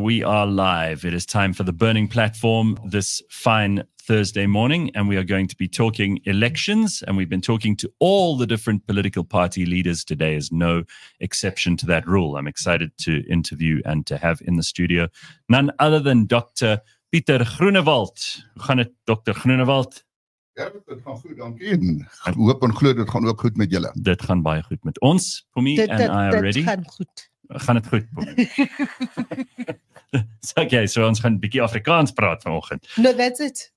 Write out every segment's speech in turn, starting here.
we are live. It is time for the Burning Platform this fine Thursday morning, and we are going to be talking elections, and we've been talking to all the different political party leaders. Today is no exception to that rule. I'm excited to interview and to have in the studio none other than Dr. Pieter Groenewald. Hoe gaan het, Dr. Groenewald? Ja, dit gaan goed, dankie. En hoop en glo dit gaan ook goed met julle. Dit gaan baie goed met ons, Pumi, and I are ready. Dit gaan goed. Gaan het goed, Pumi? Okay, so ons gaan 'n bietjie Afrikaans praat vanoggend. No, that's it.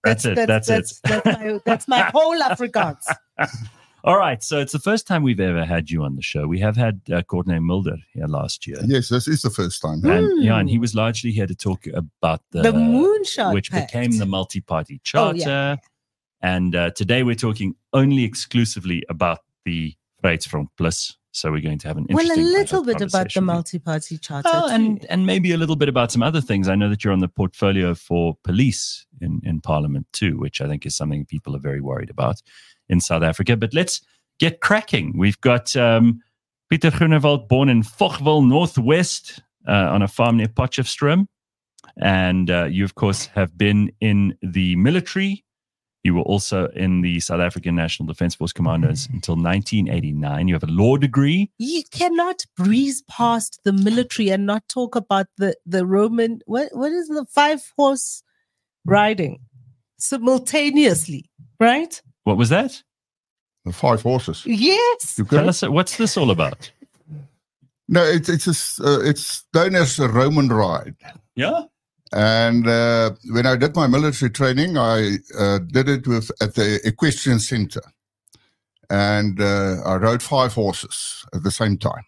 That's my whole Afrikaans. All right, so it's the first time we've ever had you on the show. We have had Courtney Mulder here last year. Yes, this is the first time. And he was largely here to talk about the Moonshot which Pact. became the multi-party charter. Oh, yeah. And today we're talking only exclusively about the Vryheidsfront Plus. So we're going to have an interesting a little bit about the conversation. multi-party charter. Oh, and maybe a little bit about some other things. I know that you're on the portfolio for police in Parliament too, which I think is something people are very worried about in South Africa. But let's get cracking. We've got Pieter Groenewald, born in Fochville, Northwest, on a farm near Potchefstroom. And you, of course, have been in the military. You were also in the South African National Defence Force Commandos until 1989. You have a law degree. You cannot breeze past the military and not talk about the Roman, what is the 5-horse riding simultaneously, right? What was that? The 5 horses. Yes. Tell us, what's this all about? No, it's known as a Roman ride. Yeah? And when I did my military training, I did it at the Equestrian Center. And I rode 5 horses at the same time.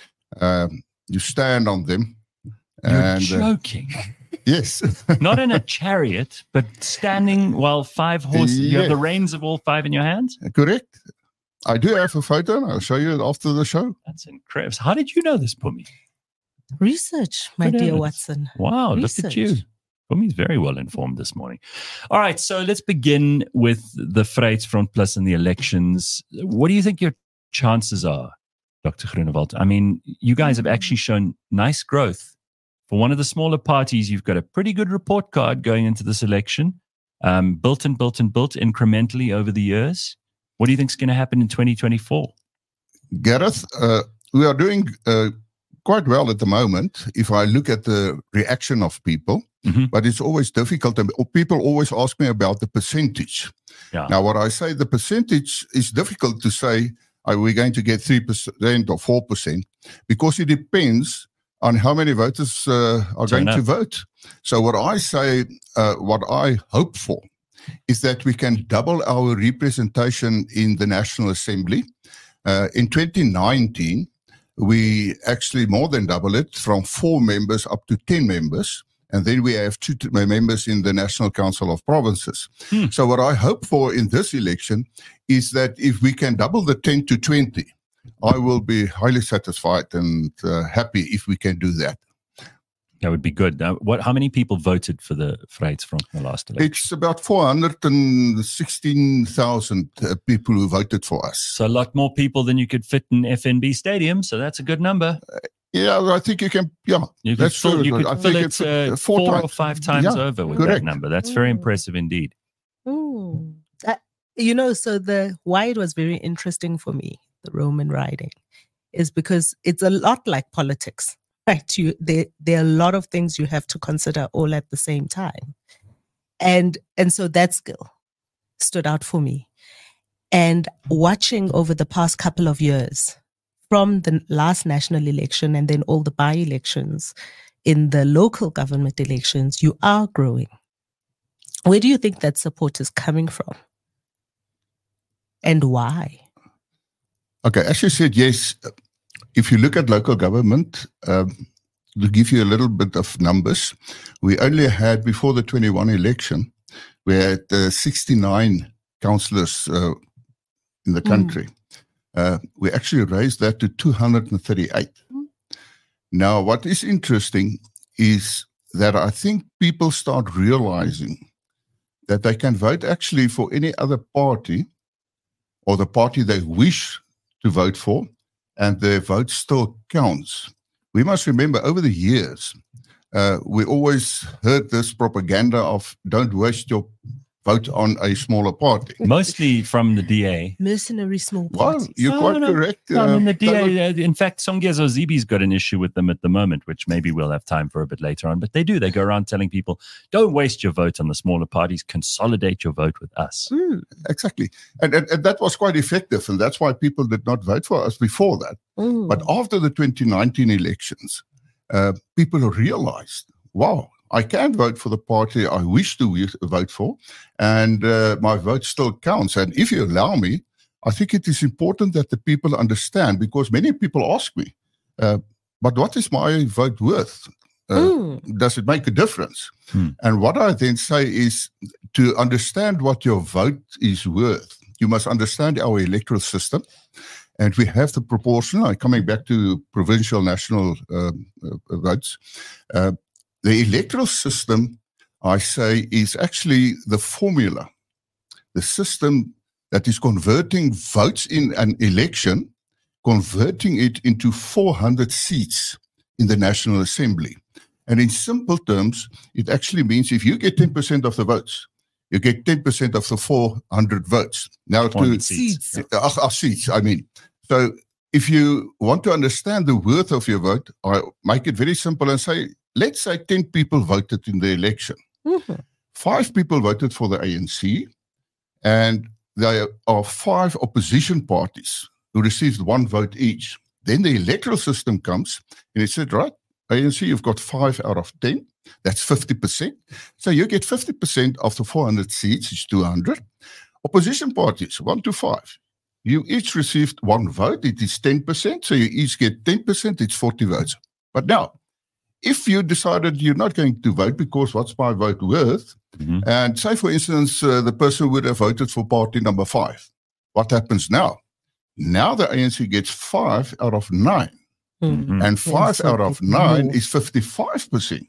You stand on them. You're joking. Yes. Not in a chariot, but standing while 5 horses. Yes. You have the reins of all 5 in your hands? Correct. I do have a photo, and I'll show you it after the show. That's incredible. How did you know this, Pumi? Research, my Good dear heavens. Watson. Wow, Research. look at you. Pumi's very well informed this morning. All right, so let's begin with the Vryheidsfront Plus and the elections. What do you think your chances are, Dr. Groenewald? I mean, you guys have actually shown nice growth. For one of the smaller parties, you've got a pretty good report card going into this election, built incrementally over the years. What do you think is going to happen in 2024? Gareth, we are doing quite well at the moment if I look at the reaction of people, but it's always difficult. People always ask me about the percentage. Yeah. Now, what I say, the percentage is difficult to say, are we going to get 3% or 4%? Because it depends on how many voters are going to vote. So what I say, what I hope for, is that we can double our representation in the National Assembly. In 2019, we actually more than double it from 4 members up to 10 members. And then we have 2 members in the National Council of Provinces. So what I hope for in this election is that if we can double the 10 to 20, I will be highly satisfied and happy if we can do that. That would be good. Now, how many people voted for the Vryheidsfront in the last election? It's about 416,000 people who voted for us. So a lot more people than you could fit in FNB Stadium. So that's a good number. Yeah, I think you can. Yeah, You could fill it 4 or 5 times over with correct. that number. That's very impressive indeed. So why it was very interesting for me, the Roman riding, is because it's a lot like politics, right? There are a lot of things you have to consider all at the same time. And so that skill stood out for me. And watching over the past couple of years, from the last national election and then all the by-elections in the local government elections, you are growing. Where do you think that support is coming from? And why? Okay, as you said, yes, if you look at local government, to give you a little bit of numbers, we only had, before the 21 election, we had 69 councillors in the country. We actually raised that to 238. Now, what is interesting is that I think people start realizing that they can vote actually for any other party or the party they wish to vote for, and their vote still counts. We must remember over the years, we always heard this propaganda of don't waste your vote on a smaller party. Mostly from the DA. Mercenary small Well, parties. you're quite correct. I mean, the DA, in fact, Songezo Zibi's got an issue with them at the moment, which maybe we'll have time for a bit later on. But they do. They go around telling people, don't waste your vote on the smaller parties. Consolidate your vote with us. Exactly. And that was quite effective. And that's why people did not vote for us before that. But after the 2019 elections, people realized, wow, I can vote for the party I wish to vote for, and my vote still counts. And if you allow me, I think it is important that the people understand, because many people ask me, but what is my vote worth? Does it make a difference? And what I then say is, to understand what your vote is worth, you must understand our electoral system. And we have the proportional, coming back to provincial, national votes. The electoral system, I say, is actually the formula, the system that is converting votes in an election, converting it into 400 seats in the National Assembly. And in simple terms, it actually means if you get 10% of the votes, you get 10% of the 400 votes. Now, seats. Seats, I mean. So if you want to understand the worth of your vote, I make it very simple and say, let's say 10 people voted in the election. 5 people voted for the ANC, and there are 5 opposition parties who received 1 vote each. Then the electoral system comes, and it said, right, ANC, you've got 5 out of 10. That's 50%. So you get 50% of the 400 seats, it's 200. Opposition parties, 1 to 5. You each received 1 vote, it is 10%. So you each get 10%, it's 40 votes. But now, if you decided you're not going to vote because what's my vote worth, and say, for instance, the person would have voted for party number 5, what happens now? Now the ANC gets 5 out of 9. And 5 out of 9 is 55%.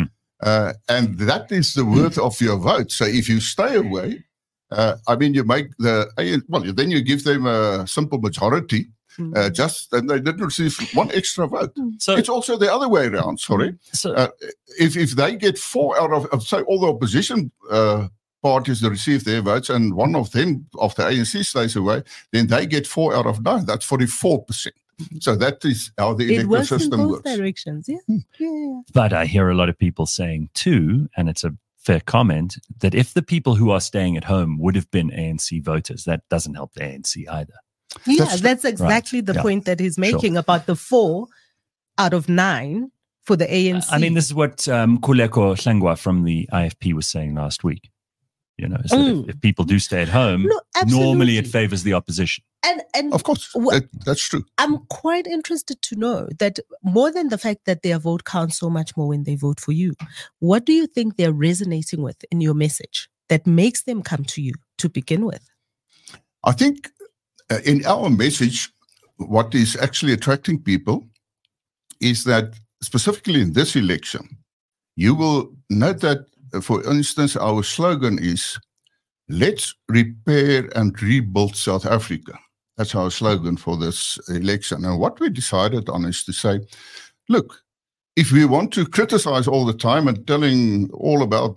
And that is the worth of your vote. So if you stay away, you make then you give them a simple majority. And they didn't receive 1 extra vote. So it's also the other way around. Sorry, if they get 4 out of say all the opposition parties that receive their votes, and one of them of the ANC stays away, then they get 4 out of 9. That's 44%. So that is how the electoral system works. It works in both directions. Yeah. But I hear a lot of people saying too, and it's a fair comment, that if the people who are staying at home would have been ANC voters, that doesn't help the ANC either. Yeah, that's exactly the point that he's making about the 4 out of 9 for the ANC. I mean, this is what Khuleko Hlengwa from the IFP was saying last week. You know, so if people do stay at home, normally it favors the opposition. And of course, that's true. I'm quite interested to know that more than the fact that their vote counts so much more when they vote for you, what do you think they're resonating with in your message that makes them come to you to begin with? I think in our message, what is actually attracting people is that specifically in this election, you will note that, for instance, our slogan is, let's repair and rebuild South Africa. That's our slogan for this election. And what we decided on is to say, look, if we want to criticize all the time and telling all about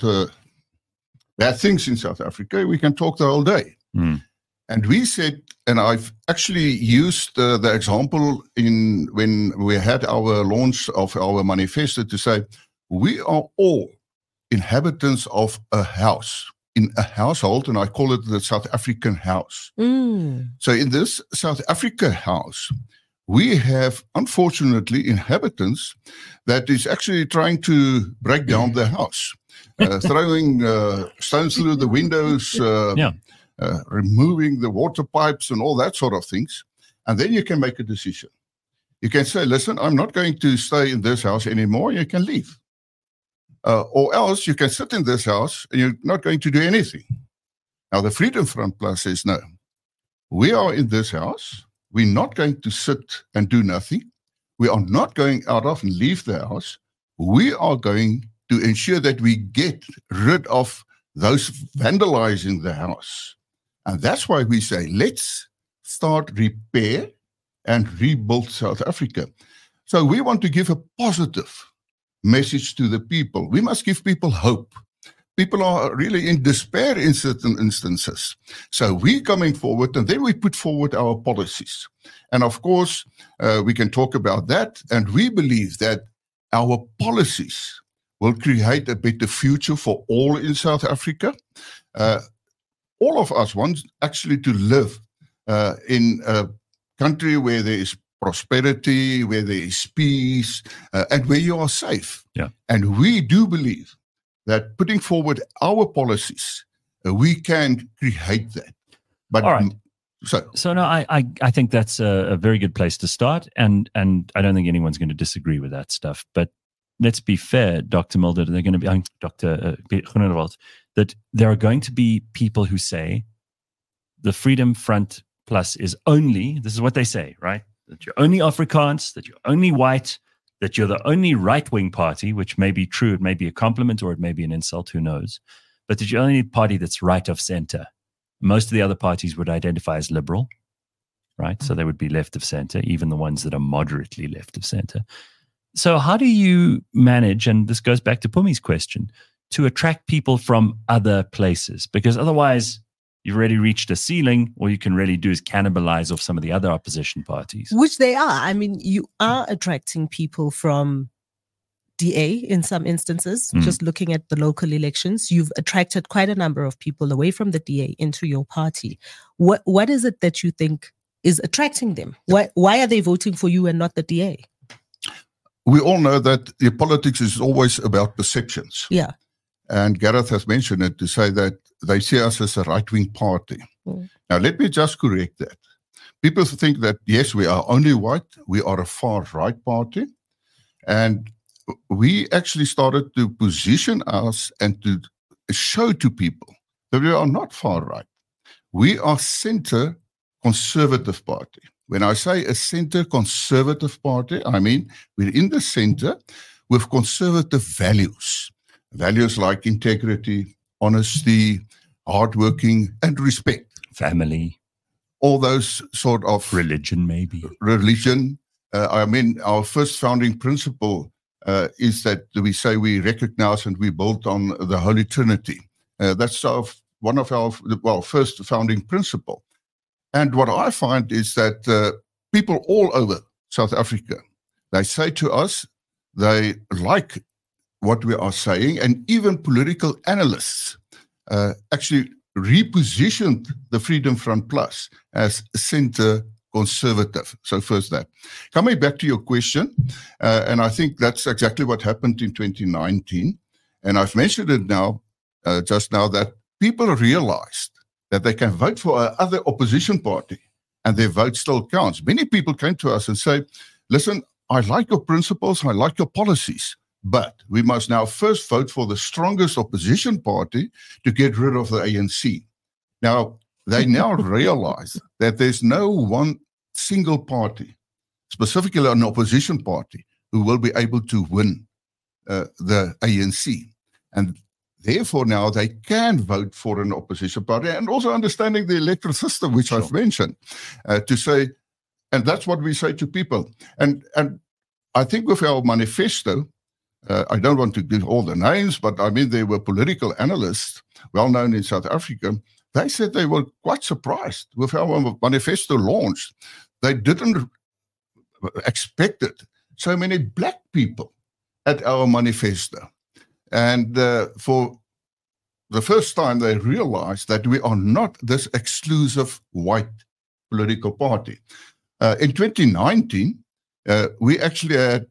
bad things in South Africa, we can talk the whole day. And we said, and I've actually used the example when we had our launch of our manifesto to say, we are all inhabitants of a house, in a household, and I call it the South African house. So in this South Africa house, we have, unfortunately, inhabitants that is actually trying to break down the house, throwing stones through the windows, removing the water pipes and all that sort of things. And then you can make a decision. You can say, listen, I'm not going to stay in this house anymore. You can leave. Or else you can sit in this house and you're not going to do anything. Now, the Freedom Front Plus says, no, we are in this house. We're not going to sit and do nothing. We are not going out of and leave the house. We are going to ensure that we get rid of those vandalizing the house. And that's why we say, let's start repair and rebuild South Africa. So we want to give a positive message to the people. We must give people hope. People are really in despair in certain instances. So we're coming forward, and then we put forward our policies. And of course, we can talk about that. And we believe that our policies will create a better future for all in South Africa. All of us want actually to live in a country where there is prosperity, where there is peace, and where you are safe. Yeah. And we do believe that putting forward our policies, we can create that. But all right. So no, I think that's a very good place to start, and I don't think anyone's going to disagree with that stuff. But let's be fair, Dr. Mulder, they're going to be Dr. Groenewald, that there are going to be people who say the Freedom Front Plus is only, this is what they say, right? That you're only Afrikaans, that you're only white, that you're the only right-wing party, which may be true, it may be a compliment or it may be an insult, who knows, but that you're only party that's right of center. Most of the other parties would identify as liberal, right? So they would be left of center, even the ones that are moderately left of center. So how do you manage, and this goes back to Pumi's question, to attract people from other places? Because otherwise, you've already reached a ceiling. All you can really do is cannibalize off some of the other opposition parties. Which they are. I mean, you are attracting people from DA in some instances. Just looking at the local elections, you've attracted quite a number of people away from the DA into your party. What is it that you think is attracting them? Why are they voting for you and not the DA? We all know that the politics is always about perceptions. Yeah. And Gareth has mentioned it to say that they see us as a right-wing party. Now, let me just correct that. People think that, yes, we are only white. We are a far-right party. And we actually started to position us and to show to people that we are not far-right. We are center conservative party. When I say a center conservative party, I mean we're in the center with conservative values. Values like integrity, honesty, hardworking, and respect. Family. All those sort of... Religion, maybe. Religion. I mean, our first founding principle is that we say we recognize and we build on the Holy Trinity. That's one of our first founding principle. And what I find is that people all over South Africa, they say to us, they like what we are saying, and even political analysts actually repositioned the Freedom Front Plus as center conservative. So first that. Coming back to your question, and I think that's exactly what happened in 2019, and I've mentioned it now, just now, that people realized that they can vote for another opposition party and their vote still counts. Many people came to us and say, listen, I like your principles, I like your policies, but we must now first vote for the strongest opposition party to get rid of the ANC. Now, they now realize that there's no one single party, specifically an opposition party, who will be able to win the ANC. And therefore, now they can vote for an opposition party, and also understanding the electoral system, which I've mentioned, to say, and that's what we say to people. And I think with our manifesto, I don't want to give all the names, but I mean, there were political analysts, well known in South Africa. They said they were quite surprised with how our manifesto launched. They didn't expect it. So many black people at our manifesto. And for the first time, they realized that we are not this exclusive white political party. In 2019, we actually had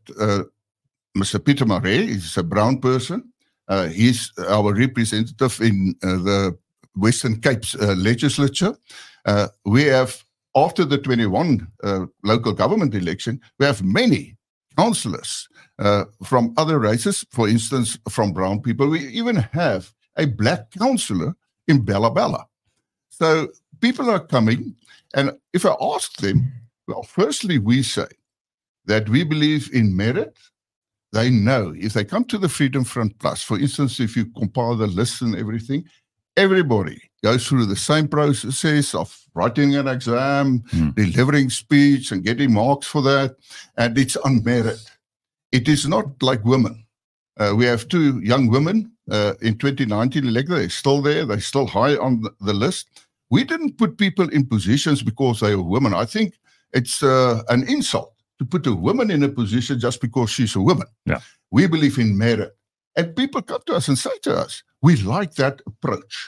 Mr. Peter Maree. He's a brown person. He's our representative in the Western Cape's legislature. We have, after the 21 local government election, we have many councillors from other races, for instance, from brown people. We even have a black councillor in Bella Bella. So people are coming, and if I ask them, well, firstly, we say that we believe in merit. They know if they come to the Freedom Front Plus, for instance, if you compile the list and everything, everybody goes through the same process of writing an exam, delivering speech and getting marks for that, and it's on merit. It is not like women. We have 2 young women in 2019 elected. They're still there. They're still high on the list. We didn't put people in positions because they are women. I think it's an insult to put a woman in a position just because she's a woman. Yeah. We believe in merit. And people come to us and say to us, we like that approach.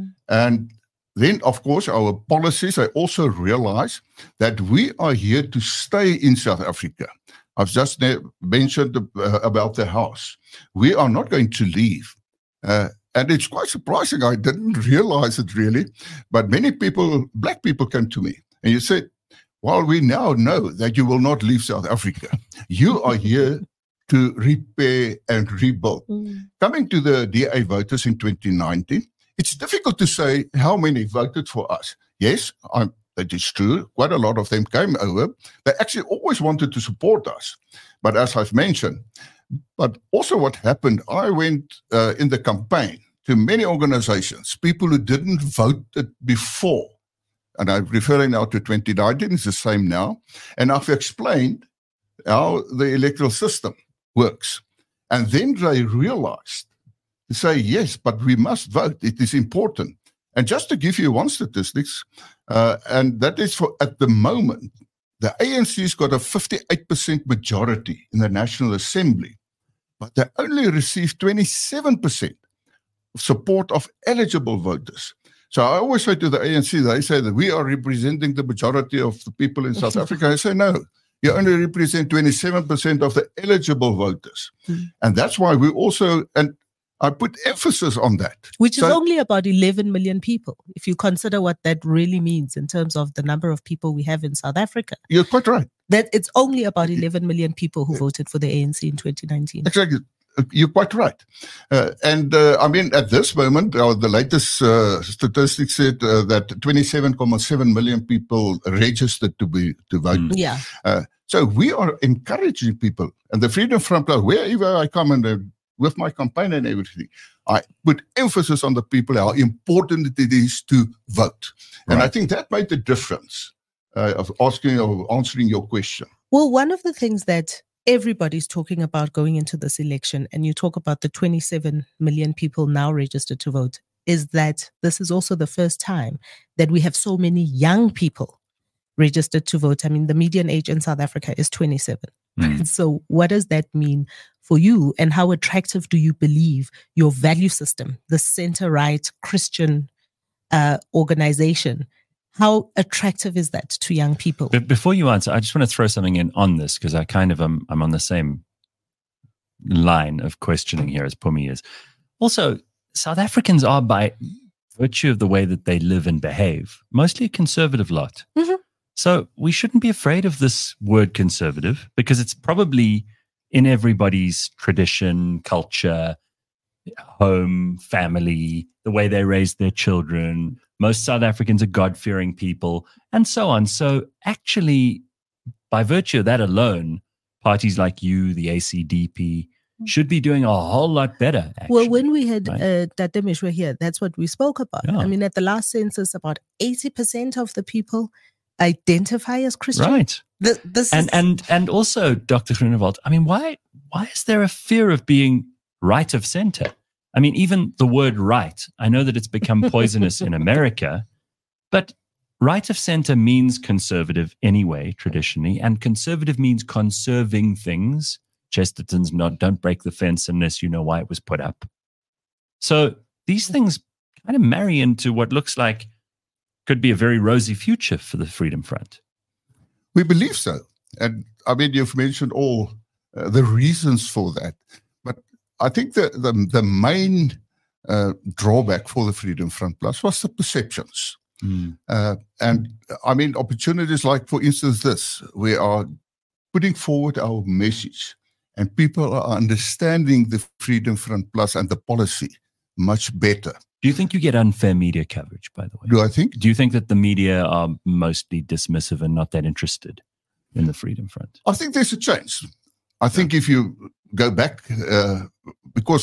And then, of course, our policies, I also realize that we are here to stay in South Africa. I've just mentioned about the house. We are not going to leave. And it's quite surprising. I didn't realize it really. But many people, black people, came to me and you said, well, we now know that you will not leave South Africa. You are here to repair and rebuild. Coming to the DA voters in 2019, it's difficult to say how many voted for us. Yes, that is true. Quite a lot of them came over. They actually always wanted to support us. But as I've mentioned, but also what happened, I went in the campaign to many organizations, people who didn't vote before. And I'm referring now to 2019, it's the same now. And I've explained how the electoral system works. And then they realized to say, yes, but we must vote. It is important. And just to give you one statistics, and that is for at the moment, the ANC's got a 58% majority in the National Assembly, but they only received 27% of support of eligible voters. So I always say to the ANC, they say that we are representing the majority of the people in South Africa. I say, no, you only represent 27% of the eligible voters. And that's why we also, and I put emphasis on that. Which is only about 11 million people, if you consider what that really means in terms of the number of people we have in South Africa. You're quite right. That it's only about 11 million people who voted for the ANC in 2019. Exactly. You're quite right. I mean, at this moment, the latest statistics said that 27.7 million people registered to vote. Yeah. So we are encouraging people. And the Freedom Front, wherever I come and with my campaign and everything, I put emphasis on the people, how important it is to vote. Right. And I think that made the difference of answering your question. Well, one of the things that everybody's talking about going into this election, and you talk about the 27 million people now registered to vote, is that this is also the first time that we have so many young people registered to vote. I mean, the median age in South Africa is 27. So what does that mean for you, and how attractive do you believe your value system, the center-right Christian organization, how attractive is that to young people? But before you answer, I just want to throw something in on this, because I kind of I'm on the same line of questioning here as Pumi is. Also, South Africans are, by virtue of the way that they live and behave, mostly a conservative lot. Mm-hmm. So we shouldn't be afraid of this word conservative, because it's probably in everybody's tradition, culture, home, family, the way they raise their children. Most South Africans are God-fearing people, and so on. So actually, by virtue of that alone, parties like you, the ACDP, should be doing a whole lot better. Actually, well, when we had Tate Mishwe here, that's what we spoke about. Yeah. I mean, at the last census, about 80% of the people identify as Christian. Right. And also, Dr. Groenewald, I mean, why is there a fear of being right of center? I mean, even the word right, I know that it's become poisonous in America, but right of center means conservative anyway, traditionally, and conservative means conserving things. Chesterton's don't break the fence unless you know why it was put up. So these things kind of marry into what looks like could be a very rosy future for the Freedom Front. We believe so. And I mean, you've mentioned all the reasons for that. But I think the main drawback for the Freedom Front Plus was the perceptions. And I mean, opportunities like, for instance, this, we are putting forward our message and people are understanding the Freedom Front Plus and the policy much better. Do you think you get unfair media coverage, by the way? Do I think? Do you think that the media are mostly dismissive and not that interested in the Freedom Front? I think there's a change. I think if you go back, because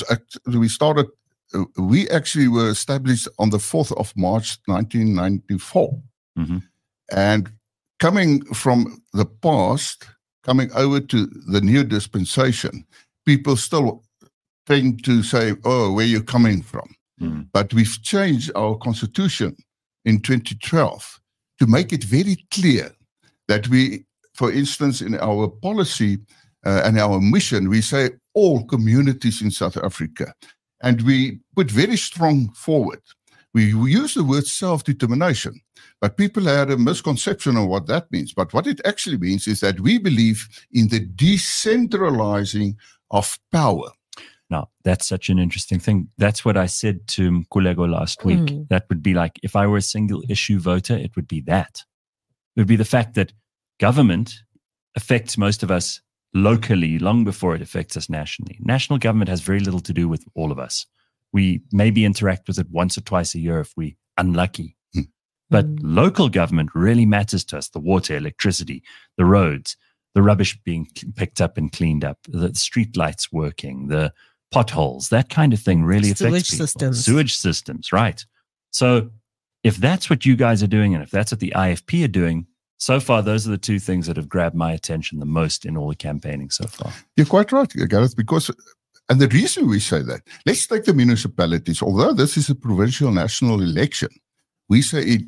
we actually were established on the 4th of March, 1994. Mm-hmm. And coming from the past, coming over to the new dispensation, people still tend to say, oh, where you coming from? Mm. But we've changed our constitution in 2012 to make it very clear that we, for instance, in our policy and our mission, we say all communities in South Africa. And we put very strong forward. We use the word self-determination, but people had a misconception of what that means. But what it actually means is that we believe in the decentralizing of power. Now, that's such an interesting thing. That's what I said to Mkulego last week. That would be like, if I were a single issue voter, it would be that. It would be the fact that government affects most of us locally long before it affects us nationally. National government has very little to do with all of us. We maybe interact with it once or twice a year if we're unlucky. But local government really matters to us. The water, electricity, the roads, the rubbish being picked up and cleaned up, the street lights working, the potholes, that kind of thing really affects people. Sewage systems, right. So if that's what you guys are doing, and if that's what the IFP are doing, so far, those are the two things that have grabbed my attention the most in all the campaigning so far. You're quite right, Gareth, because, and the reason we say that, let's take the municipalities. Although this is a provincial national election, we say it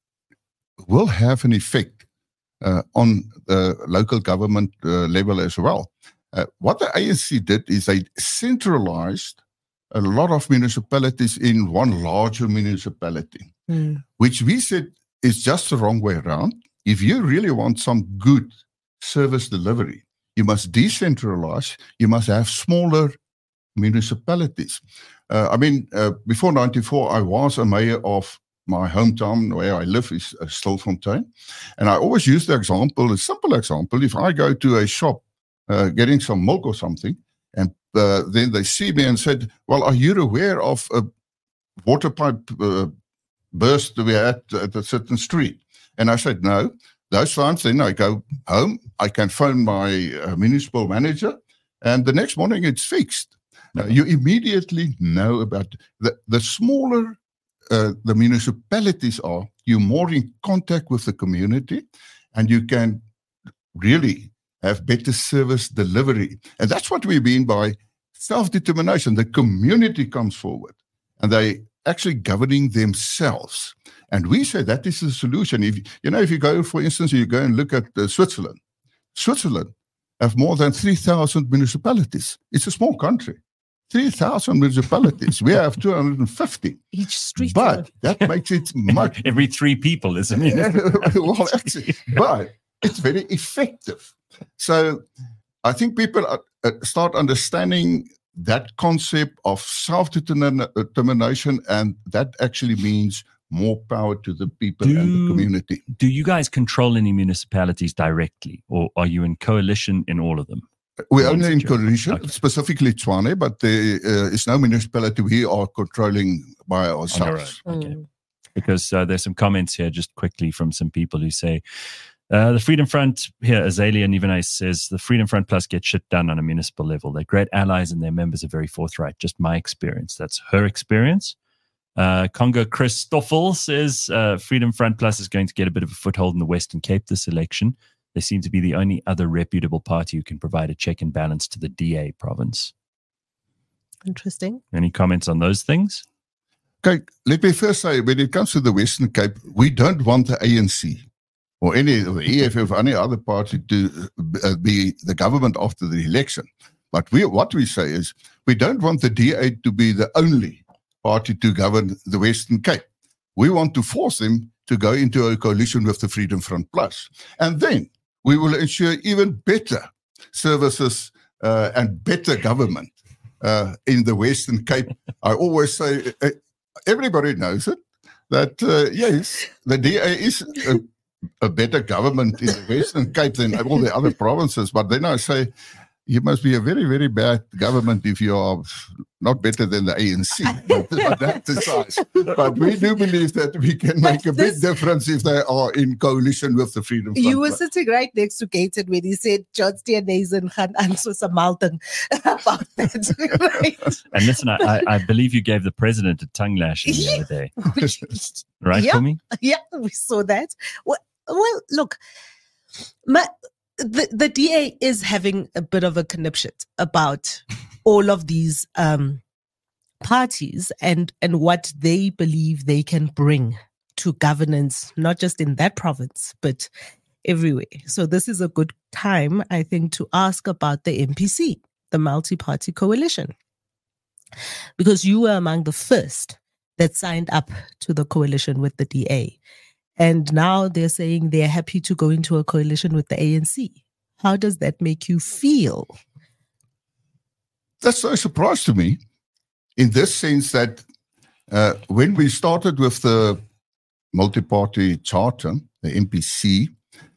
will have an effect on the local government level as well. What the ANC did is they centralized a lot of municipalities in one larger municipality, which we said is just the wrong way around. If you really want some good service delivery, you must decentralize. You must have smaller municipalities. Before 94, I was a mayor of my hometown where I live is Stilfontein. And I always use the example, a simple example. If I go to a shop getting some milk or something, and then they see me and said, well, are you aware of a water pipe burst we had at a certain street? And I said, no. Those times, then I go home, I can phone my municipal manager, and the next morning it's fixed. You immediately know about the smaller the municipalities are, you're more in contact with the community, and you can really have better service delivery. And that's what we mean by self-determination. The community comes forward, and they actually governing themselves. And we say that is the solution. If you go, for instance, you go and look at Switzerland. Switzerland have more than 3,000 municipalities. It's a small country. 3,000 municipalities. We have 250. Each street. But that makes it much. Every 3 people, isn't it? Well, actually, but it's very effective. So I think people start understanding that concept of self-determination, and that actually means more power to the people and the community. Do you guys control any municipalities directly, or are you in coalition in all of them? We're only in coalition, specifically Tshwane, but there is no municipality we are controlling by ourselves. Okay. Because there's some comments here just quickly from some people who say, the Freedom Front, here, Azalea Nivenais says, the Freedom Front Plus gets shit done on a municipal level. They're great allies and their members are very forthright. Just my experience. That's her experience. Congo Christoffel says, Freedom Front Plus is going to get a bit of a foothold in the Western Cape this election. They seem to be the only other reputable party who can provide a check and balance to the DA province. Interesting. Any comments on those things? Okay, let me first say, when it comes to the Western Cape, we don't want the ANC or any of the EFF or any other party to be the government after the election. But what we say is, we don't want the DA to be the only party to govern the Western Cape. We want to force them to go into a coalition with the Freedom Front Plus. And then we will ensure even better services and better government in the Western Cape. I always say, everybody knows it, that yes, the DA is a better government in the Western Cape than all the other provinces. But then I say, you must be a very, very bad government if you are not better than the ANC. But that's the size. But we do believe that we can make a big difference if they are in coalition with the Freedom Front. You were sitting right next to Gaten when he said John Steenhuisen gaan answer some Malton about that. Right? And listen, I believe you gave the president a tongue lashing the other day. Right, yeah, Kumi? Yeah, we saw that. Well, look, the DA is having a bit of a conniption about all of these parties and what they believe they can bring to governance, not just in that province, but everywhere. So this is a good time, I think, to ask about the MPC, the multi-party coalition, because you were among the first that signed up to the coalition with the DA. And now they're saying they're happy to go into a coalition with the ANC. How does that make you feel? That's no surprise to me, in this sense that when we started with the multi-party charter, the MPC,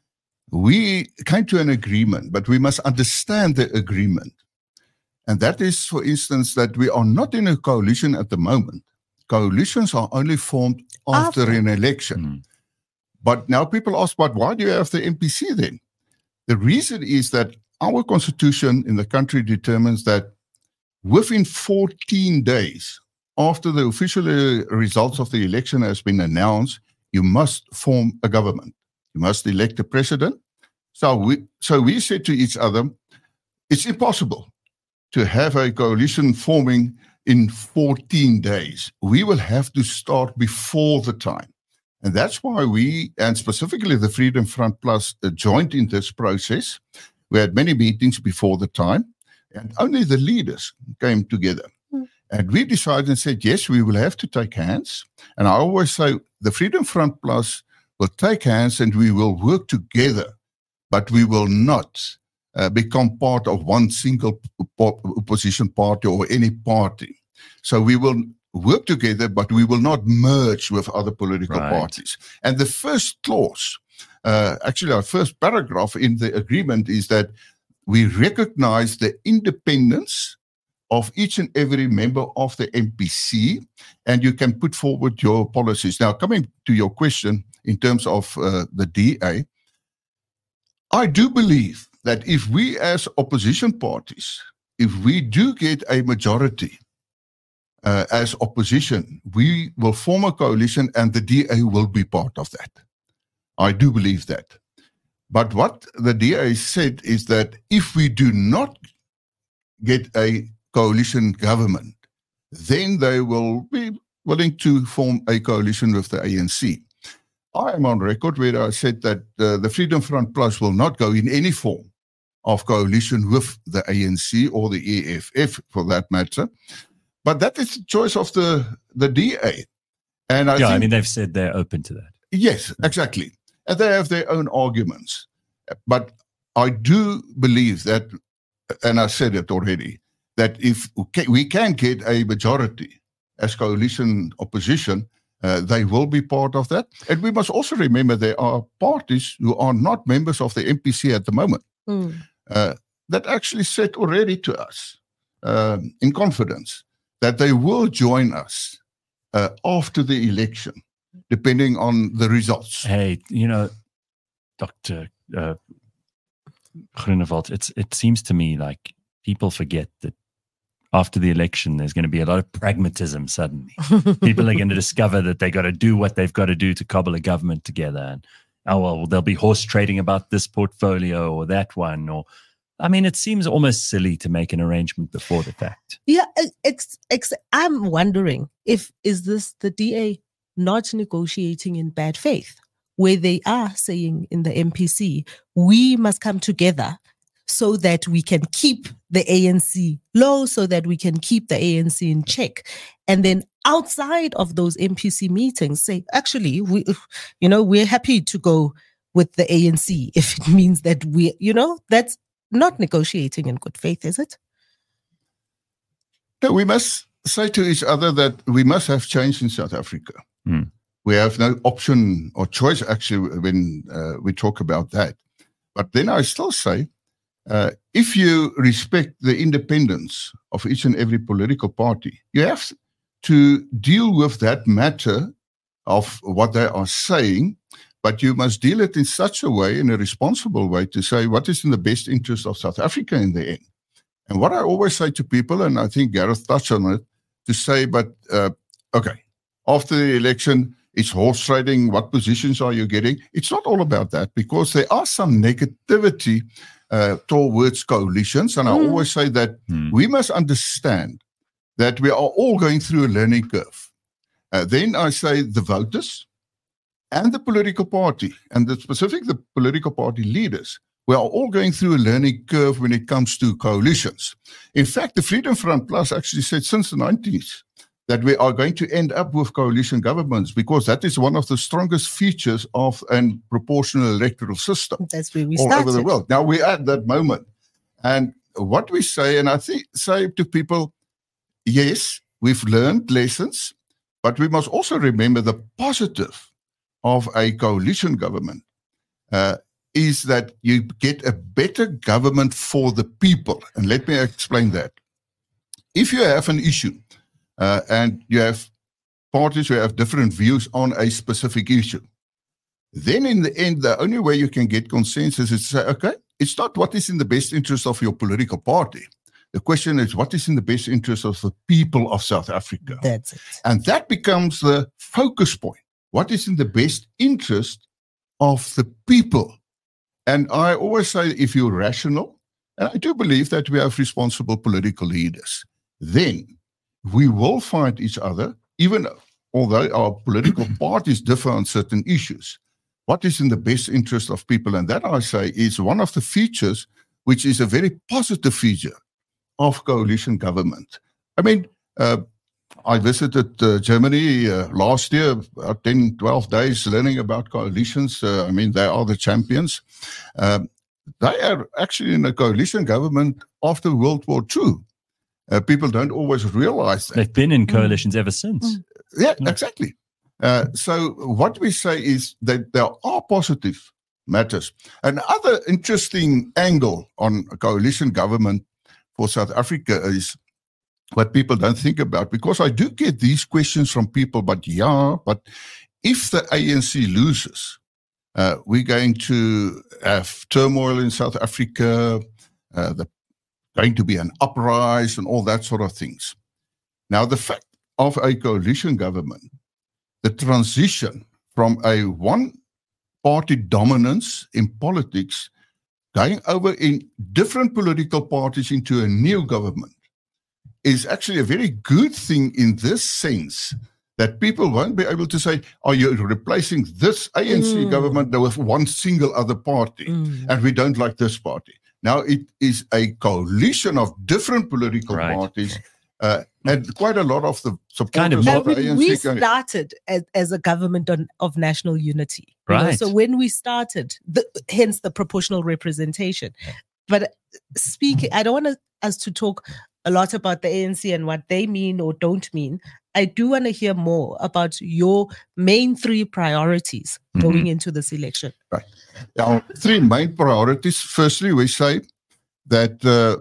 we came to an agreement, but we must understand the agreement. And that is, for instance, that we are not in a coalition at the moment. Coalitions are only formed after an election. Mm. But now people ask, but why do you have the MPC then? The reason is that our constitution in the country determines that within 14 days after the official results of the election has been announced, you must form a government. You must elect a president. So we said to each other, it's impossible to have a coalition forming in 14 days. We will have to start before the time. And that's why we, and specifically the Freedom Front Plus, joined in this process. We had many meetings before the time, and only the leaders came together. Mm. And we decided and said, yes, we will have to take hands. And I always say the Freedom Front Plus will take hands and we will work together, but we will not become part of one single opposition party or any party. So we will work together, but we will not merge with other political parties. And the first clause, actually our first paragraph in the agreement is that we recognize the independence of each and every member of the MPC, and you can put forward your policies. Now, coming to your question in terms of the DA, I do believe that if we as opposition parties, if we do get a majority as opposition, we will form a coalition and the DA will be part of that. I do believe that. But what the DA said is that if we do not get a coalition government, then they will be willing to form a coalition with the ANC. I am on record where I said that the Freedom Front Plus will not go in any form of coalition with the ANC or the EFF for that matter. But that is the choice of the DA. And I mean, they've said they're open to that. Yes, exactly. And they have their own arguments. But I do believe that, and I said it already, that if we can get a majority as coalition opposition, they will be part of that. And we must also remember there are parties who are not members of the MPC at the moment that actually said already to us in confidence that they will join us after the election, depending on the results. Hey, Dr. Groenewald, it seems to me like people forget that after the election, there's going to be a lot of pragmatism suddenly. People are going to discover that they got to do what they've got to do to cobble a government together. And, there'll be horse trading about this portfolio or that one. It seems almost silly to make an arrangement before the fact. Yeah, I'm wondering is this the DA not negotiating in bad faith, where they are saying in the MPC, we must come together so that we can keep the ANC low, so that we can keep the ANC in check. And then outside of those MPC meetings say, actually, we're happy to go with the ANC if it means that that's not negotiating in good faith, is it? No, we must say to each other that we must have change in South Africa. Mm. We have no option or choice, actually, when we talk about that. But then I still say, if you respect the independence of each and every political party, you have to deal with that matter of what they are saying, but you must deal it in such a way, in a responsible way, to say what is in the best interest of South Africa in the end. And what I always say to people, and I think Gareth touched on it, to say, but okay, after the election, It's horse trading. What positions are you getting? It's not all about that, because there are some negativity towards coalitions. And I always say that we must understand that we are all going through a learning curve. Then I say the voters and the political party, and the political party leaders, we are all going through a learning curve when it comes to coalitions. In fact, the Freedom Front Plus actually said since the 90s that we are going to end up with coalition governments, because that is one of the strongest features of a proportional electoral system. That's where we all started. Over the world. Now we're at that moment. And what we say, and I say to people, yes, we've learned lessons, but we must also remember the positive of a coalition government is that you get a better government for the people. And let me explain that. If you have an issue, and you have parties who have different views on a specific issue, then in the end, the only way you can get consensus is to say, okay, it's not what is in the best interest of your political party. The question is, what is in the best interest of the people of South Africa? That's it. And that becomes the focus point. What is in the best interest of the people? And I always say, if you're rational, and I do believe that we have responsible political leaders, then we will find each other, even although our political parties differ on certain issues. What is in the best interest of people? And that, I say, is one of the features which is a very positive feature of coalition government. I mean, I visited Germany last year, 10, 12 days, learning about coalitions. I mean, they are the champions. They are actually in a coalition government after World War II. People don't always realize that. They've been in coalitions ever since. Yeah, exactly. So what we say is that there are positive matters. Another interesting angle on a coalition government for South Africa is what people don't think about, because I do get these questions from people, but if the ANC loses, we're going to have turmoil in South Africa, going to be an uprising and all that sort of things. Now, the fact of a coalition government, the transition from a one-party dominance in politics, going over in different political parties into a new government, is actually a very good thing in this sense, that people won't be able to say, are you replacing this ANC government with one single other party, and we don't like this party. Now it is a coalition of different political parties, and quite a lot of the supporters of the ANC. We started as a government of national unity. Right. So when we started, hence the proportional representation. But speaking, I don't want us to talk a lot about the ANC and what they mean or don't mean. I do want to hear more about your main three priorities going into this election. Right. Our three main priorities. Firstly, we say that the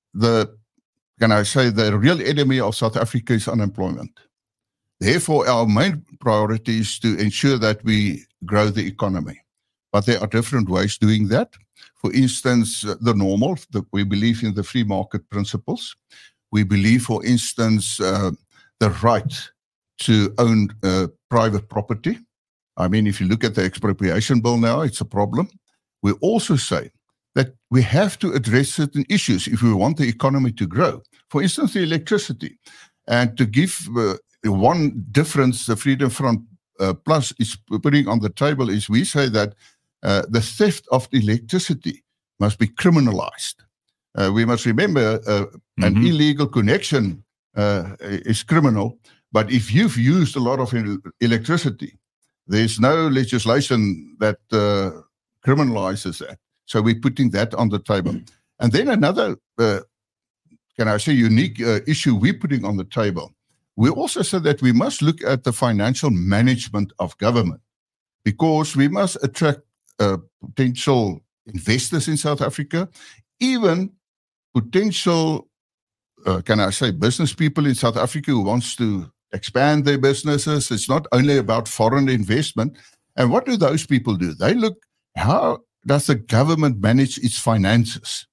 real enemy of South Africa is unemployment. Therefore, our main priority is to ensure that we grow the economy. But there are different ways doing that. For instance, the normal, we believe in the free market principles. We believe, for instance, the right to own private property. I mean, if you look at the expropriation bill now, it's a problem. We also say that we have to address certain issues if we want the economy to grow. For instance, the electricity. And to give one difference, the Freedom Front Plus is putting on the table is we say that the theft of electricity must be criminalized. We must remember an illegal connection is criminal, but if you've used a lot of electricity, there's no legislation that criminalizes that. So we're putting that on the table. And then another, unique issue we're putting on the table. We also said that we must look at the financial management of government, because we must attract potential investors in South Africa, even potential, business people in South Africa who wants to expand their businesses. It's not only about foreign investment. And what do those people do? They look, how does the government manage its finances?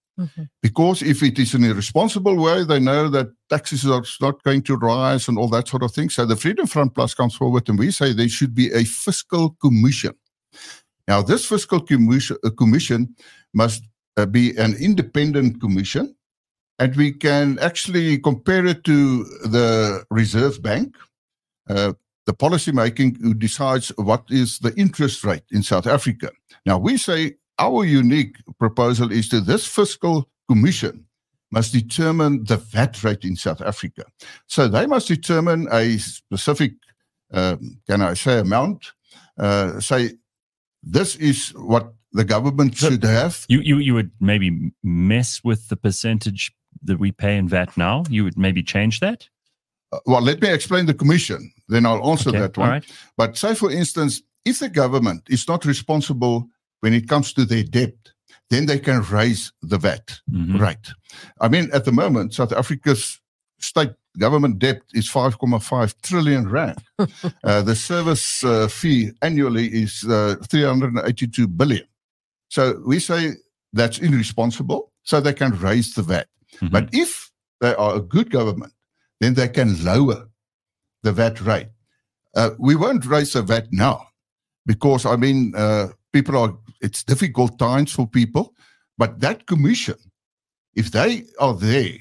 Because if it is in a responsible way, they know that taxes are not going to rise and all that sort of thing. So the Freedom Front Plus comes forward and we say there should be a fiscal commission. Now, this fiscal commission must be an independent commission, and we can actually compare it to the Reserve Bank, the policymaking who decides what is the interest rate in South Africa. Now, we say our unique proposal is that this fiscal commission must determine the VAT rate in South Africa. So they must determine a specific, amount, say this is what the government should have. You would maybe mess with the percentage that we pay in VAT now? You would maybe change that? Well, let me explain the commission, then I'll answer that one. Right. But say, for instance, if the government is not responsible when it comes to their debt, then they can raise the VAT rate. I mean, at the moment, South Africa's state government debt is 5.5 trillion rand. The service fee annually is 382 billion. So we say that's irresponsible, so they can raise the VAT. But if they are a good government, then they can lower the VAT rate. We won't raise the VAT now because, I mean, it's difficult times for people. But that commission, if they are there,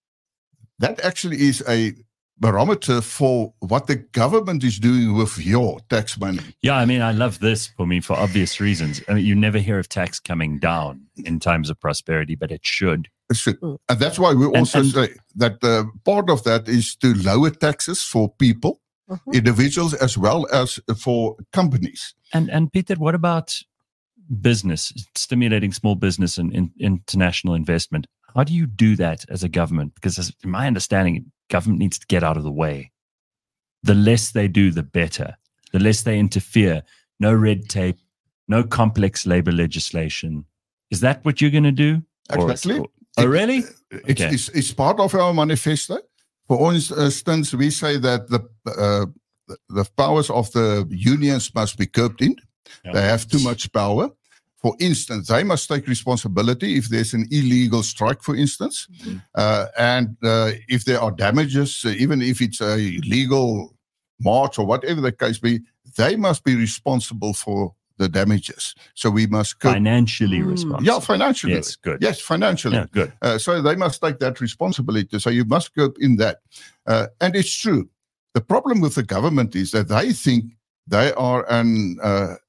that actually is a barometer for what the government is doing with your tax money. Yeah, I mean, I love this for obvious reasons. I mean, you never hear of tax coming down in times of prosperity, but it should. It should. And that's why we also say that part of that is to lower taxes for people, individuals, as well as for companies. And Peter, what about business, stimulating small business and international investment? How do you do that as a government? Because in my understanding, government needs to get out of the way. The less they do, the better. The less they interfere. No red tape, no complex labor legislation. Is that what you're going to do? Exactly. Really? It's part of our manifesto. For instance, we say that the powers of the unions must be curbed in. Yeah. They have too much power. For instance, they must take responsibility if there's an illegal strike, for instance. And if there are damages, even if it's a legal march or whatever the case be, they must be responsible for the damages. So we must financially responsible. Yeah, financially. Yes, good. Yes, financially. Yeah, good. So they must take that responsibility. So you must go in that. And it's true. The problem with the government is that they think they are an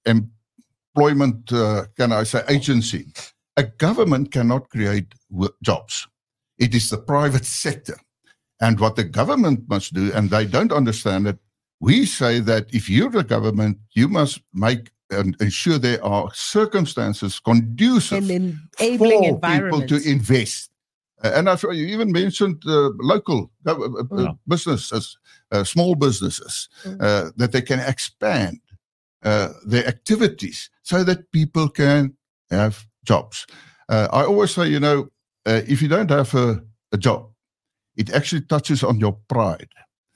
employment, agency. A government cannot create jobs. It is the private sector. And what the government must do, and they don't understand it, we say that if you're the government, you must make and ensure there are circumstances conducive and for people to invest. And you even mentioned local businesses, small businesses, that they can expand their activities so that people can have jobs. I always say, if you don't have a job, it actually touches on your pride.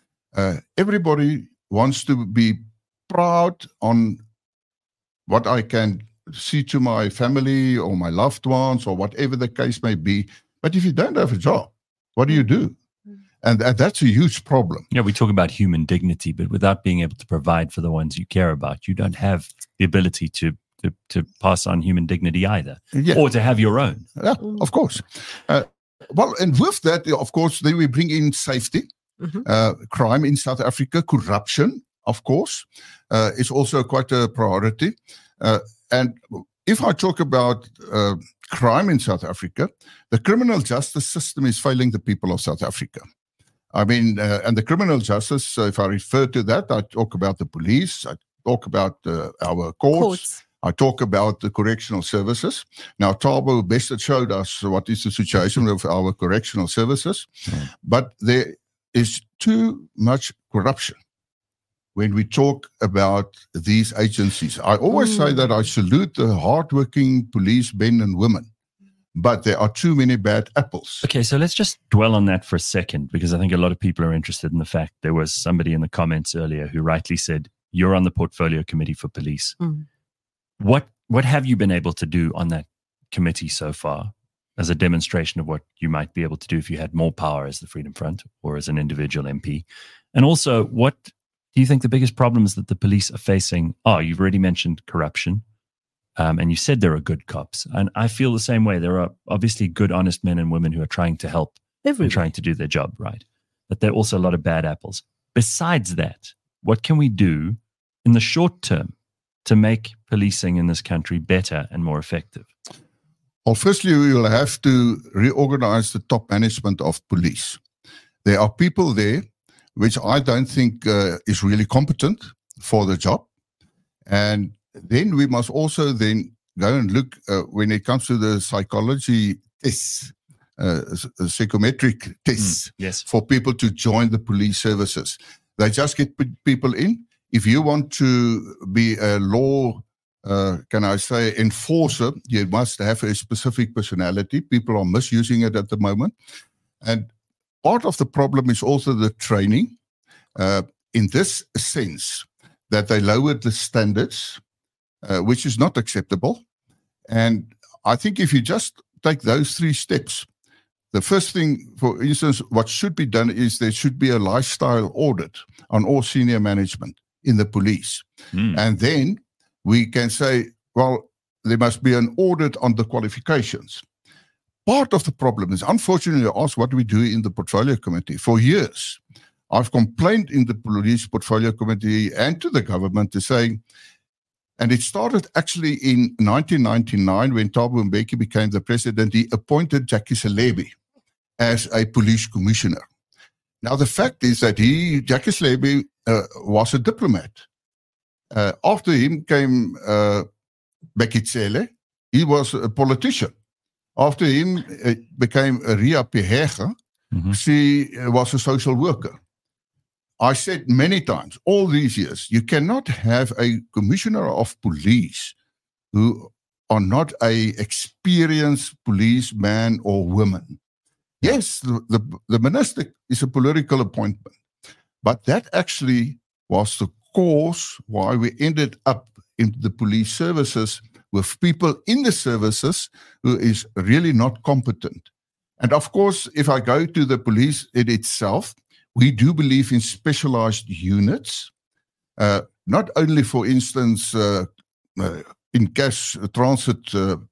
Everybody wants to be proud on what I can see to my family or my loved ones or whatever the case may be. But if you don't have a job, what do you do? And that's a huge problem. Yeah, we talk about human dignity, but without being able to provide for the ones you care about, you don't have the ability to pass on human dignity either, or to have your own. Yeah, of course. Well, and with that, of course, then we bring in safety, crime in South Africa, corruption, of course, is also quite a priority. And if I talk about crime in South Africa, the criminal justice system is failing the people of South Africa. I mean, and the criminal justice, if I refer to that, I talk about the police, I talk about our courts. I talk about the correctional services. Now, Thabo best showed us what is the situation with our correctional services. But there is too much corruption when we talk about these agencies. I always say that I salute the hardworking police men and women, but there are too many bad apples. Okay, so let's just dwell on that for a second, because I think a lot of people are interested in the fact there was somebody in the comments earlier who rightly said, you're on the portfolio committee for police. What have you been able to do on that committee so far? as a demonstration of what you might be able to do if you had more power as the Freedom Front or as an individual MP? And also, what do you think the biggest problems that the police are facing are? You've already mentioned corruption, and you said there are good cops. And I feel the same way. There are obviously good, honest men and women who are trying to help and trying to do their job right. But there are also a lot of bad apples. Besides that, what can we do in the short term to make policing in this country better and more effective? Well, firstly, we will have to reorganize the top management of police. There are people there which I don't think is really competent for the job. And then we must also then go and look when it comes to the psychology tests, psychometric tests for people to join the police services. They just get people in. If you want to be a law enforcer, you must have a specific personality. People are misusing it at the moment. And part of the problem is also the training, in this sense that they lowered the standards, which is not acceptable. And I think if you just take those 3 steps, the first thing, for instance, what should be done is there should be a lifestyle audit on all senior management in the police. And then we can say, well, there must be an audit on the qualifications. Part of the problem is, unfortunately, I asked what do we do in the Portfolio Committee. For years, I've complained in the Police Portfolio Committee and to the government to say, and it started actually in 1999 when Thabo Mbeki became the president. He appointed Jackie Selebi as a police commissioner. Now, the fact is that Jackie Selebi was a diplomat. After him came Bheki Cele. He was a politician. After him became Ria Pehega. She was a social worker. I said many times, all these years, you cannot have a commissioner of police who are not an experienced policeman or woman. Yes, the minister is a political appointment, but that actually was the cause why we ended up in the police services with people in the services who is really not competent. And of course, if I go to the police in itself, we do believe in specialized units, not only, for instance, in cash transit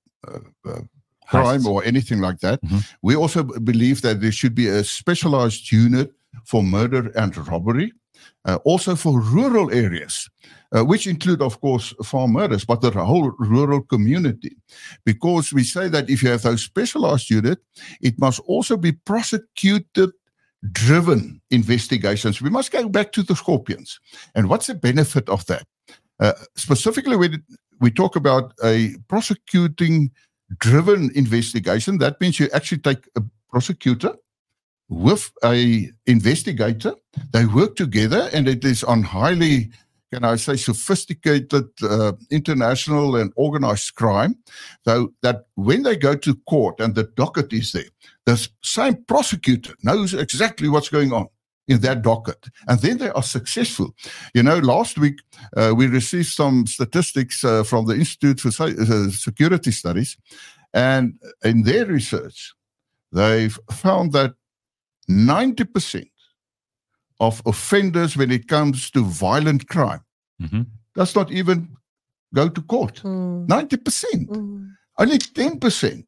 crime or anything like that. We also believe that there should be a specialized unit for murder and robbery, also for rural areas, which include, of course, farm murders, but the whole rural community. Because we say that if you have those specialized units, it must also be prosecuted-driven investigations. We must go back to the Scorpions. And what's the benefit of that? Specifically, when we talk about a prosecuting-driven investigation, that means you actually take a prosecutor with a investigator. They work together, and it is on highly, sophisticated international and organized crime, so that when they go to court and the docket is there, the same prosecutor knows exactly what's going on in that docket, and then they are successful. Last week we received some statistics from the Institute for Security Studies, and in their research, they've found that 90% of offenders, when it comes to violent crime, does not even go to court. 90%. Only 10%.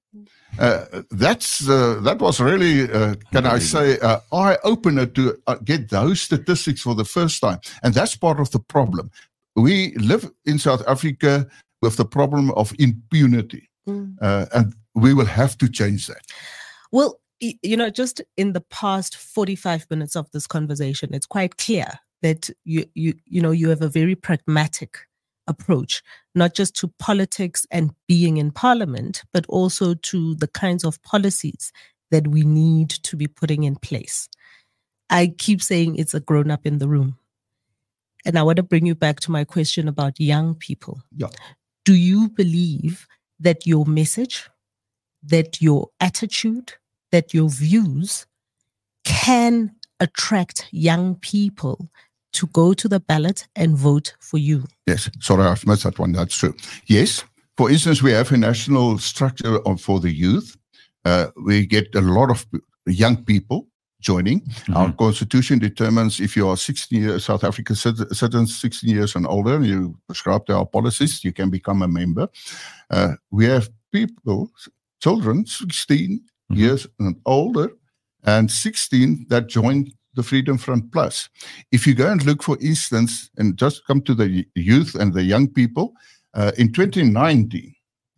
That was really, an eye-opener to get those statistics for the first time. And that's part of the problem. We live in South Africa with the problem of impunity. And we will have to change that. Well, just in the past 45 minutes of this conversation, it's quite clear that you have a very pragmatic approach, not just to politics and being in parliament, but also to the kinds of policies that we need to be putting in place. I keep saying it's a grown-up in the room. And I want to bring you back to my question about young people. Yeah. Do you believe that your message, that your attitude, that your views can attract young people to go to the ballot and vote for you? Yes. Sorry, I've missed that one. That's true. Yes. For instance, we have a national structure for the youth. we get a lot of young people joining. Mm-hmm. Our constitution determines if you are 16 years, South African citizens, 16 years and older, and you prescribe to our policies, you can become a member. We have people, children, 16 years and older, and 16 that join the Freedom Front Plus. If you go and look, for instance, and just come to the youth and the young people, in 2019,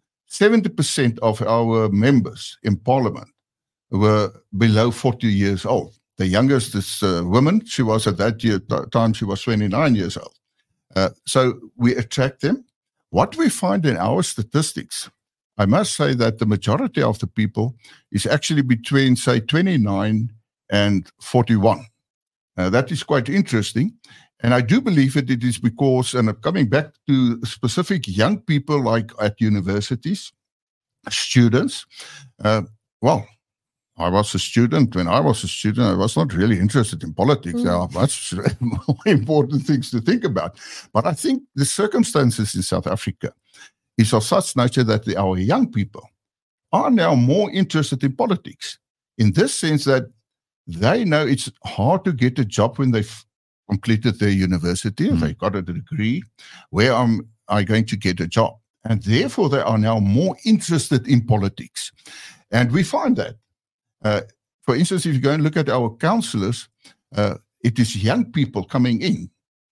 70% of our members in Parliament were below 40 years old. The youngest is a woman. She was at that time, she was 29 years old. So we attract them. What we find in our statistics, I must say that the majority of the people is actually between, say, 29 and 41. That is quite interesting. And I do believe it is because, and I'm coming back to specific young people like at universities, students. Well, I was a student. When I was a student, I was not really interested in politics. There are much more important things to think about. But I think the circumstances in South Africa is of such nature that our young people are now more interested in politics, in this sense that they know it's hard to get a job when they've completed their university, if they got a degree. Where am I going to get a job? And therefore, they are now more interested in politics. And we find that. For instance, if you go and look at our councillors, it is young people coming in.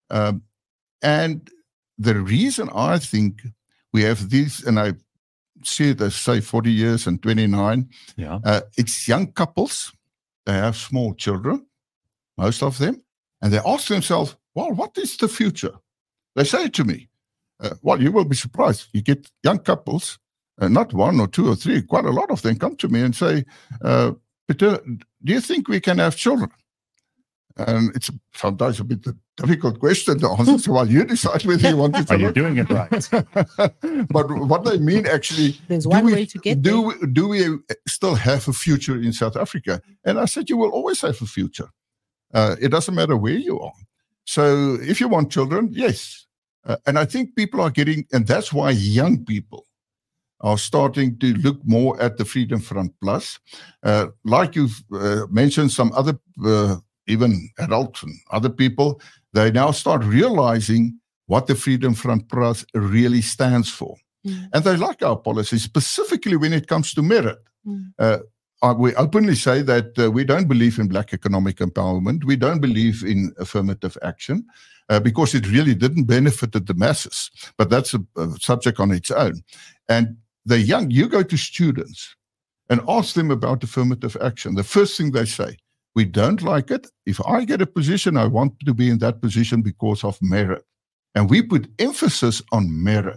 And the reason I think we have these, and I see it as, say, 40 years and 29, it's young couples. They have small children, most of them, and they ask themselves, well, what is the future? They say to me, well, you will be surprised. You get young couples, not one or two or three, quite a lot of them come to me and say, Peter, do you think we can have children? And it's sometimes a bit a difficult question to answer. So, well, you decide whether you want to. Are you doing it right? But what they mean actually, there's one way to get there. Do we still have a future in South Africa? And I said, you will always have a future. It doesn't matter where you are. So if you want children, yes. And I think people are getting, and that's why young people are starting to look more at the Freedom Front Plus. Like you've mentioned, some other even adults and other people, they now start realizing what the Freedom Front Plus really stands for. And they like our policy, specifically when it comes to merit. We openly say that we don't believe in black economic empowerment. We don't believe in affirmative action because it really didn't benefit the masses. But that's a subject on its own. And the young, you go to students and ask them about affirmative action. The first thing they say, we don't like it. If I get a position, I want to be in that position because of merit. And we put emphasis on merit.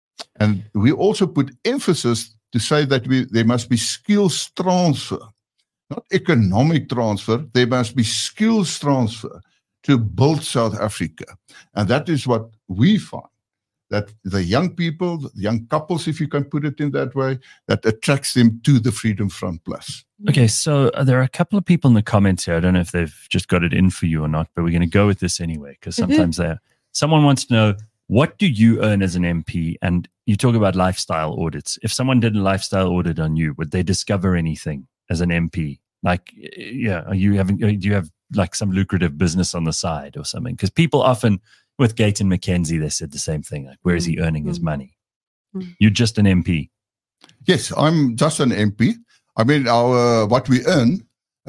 And we also put emphasis to say that there must be skills transfer, not economic transfer. There must be skills transfer to build South Africa. And that is what we find, that the young people, the young couples, if you can put it in that way, that attracts them to the Freedom Front Plus. Okay, so there are a couple of people in the comments here. I don't know if they've just got it in for you or not, but we're going to go with this anyway, because sometimes someone wants to know, what do you earn as an MP? And you talk about lifestyle audits. If someone did a lifestyle audit on you, would they discover anything as an MP? Like, do you have like some lucrative business on the side or something? Because people often, with Gayton McKenzie, they said the same thing. Like, where is he earning his money? You're just an MP. Yes, I'm just an MP. I mean, what we earn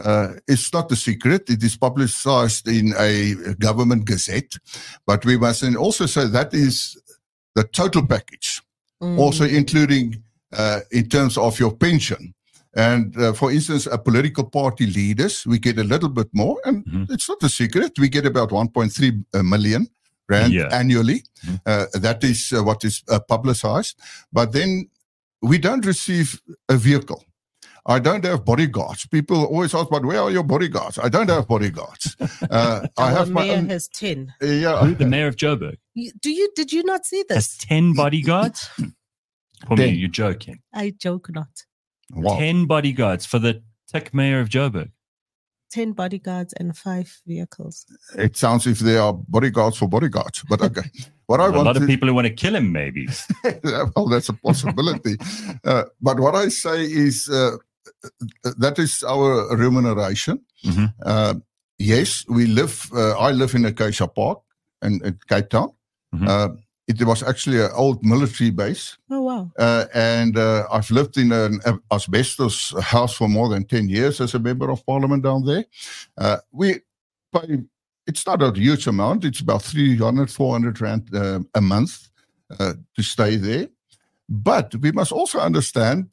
is not a secret. It is publicized in a government gazette. But we must also say that is the total package, also including in terms of your pension. And for instance, political party leaders, we get a little bit more. And it's not a secret. We get about 1.3 million rand annually. That is what is publicized. But then we don't receive a vehicle. I don't have bodyguards. People always ask, but where are your bodyguards? I don't have bodyguards. I have my mayor own. Has 10. Who, the mayor of Joburg? Did you not see this? Has 10 bodyguards? For me, you're joking. I joke not. Wow. 10 bodyguards for the tech mayor of Joburg. 10 bodyguards and 5 vehicles. It sounds if they are bodyguards for bodyguards, but okay. A lot of people who want to kill him, maybe. Well, that's a possibility. But what I say is that is our remuneration. Mm-hmm. Yes, we live. I live in Acacia Park in Cape Town. Mm-hmm. It was actually an old military base. Oh, wow. And I've lived in an asbestos house for more than 10 years as a member of parliament down there. We pay, it's not a huge amount. It's about 300, 400 rand a month to stay there. But we must also understand,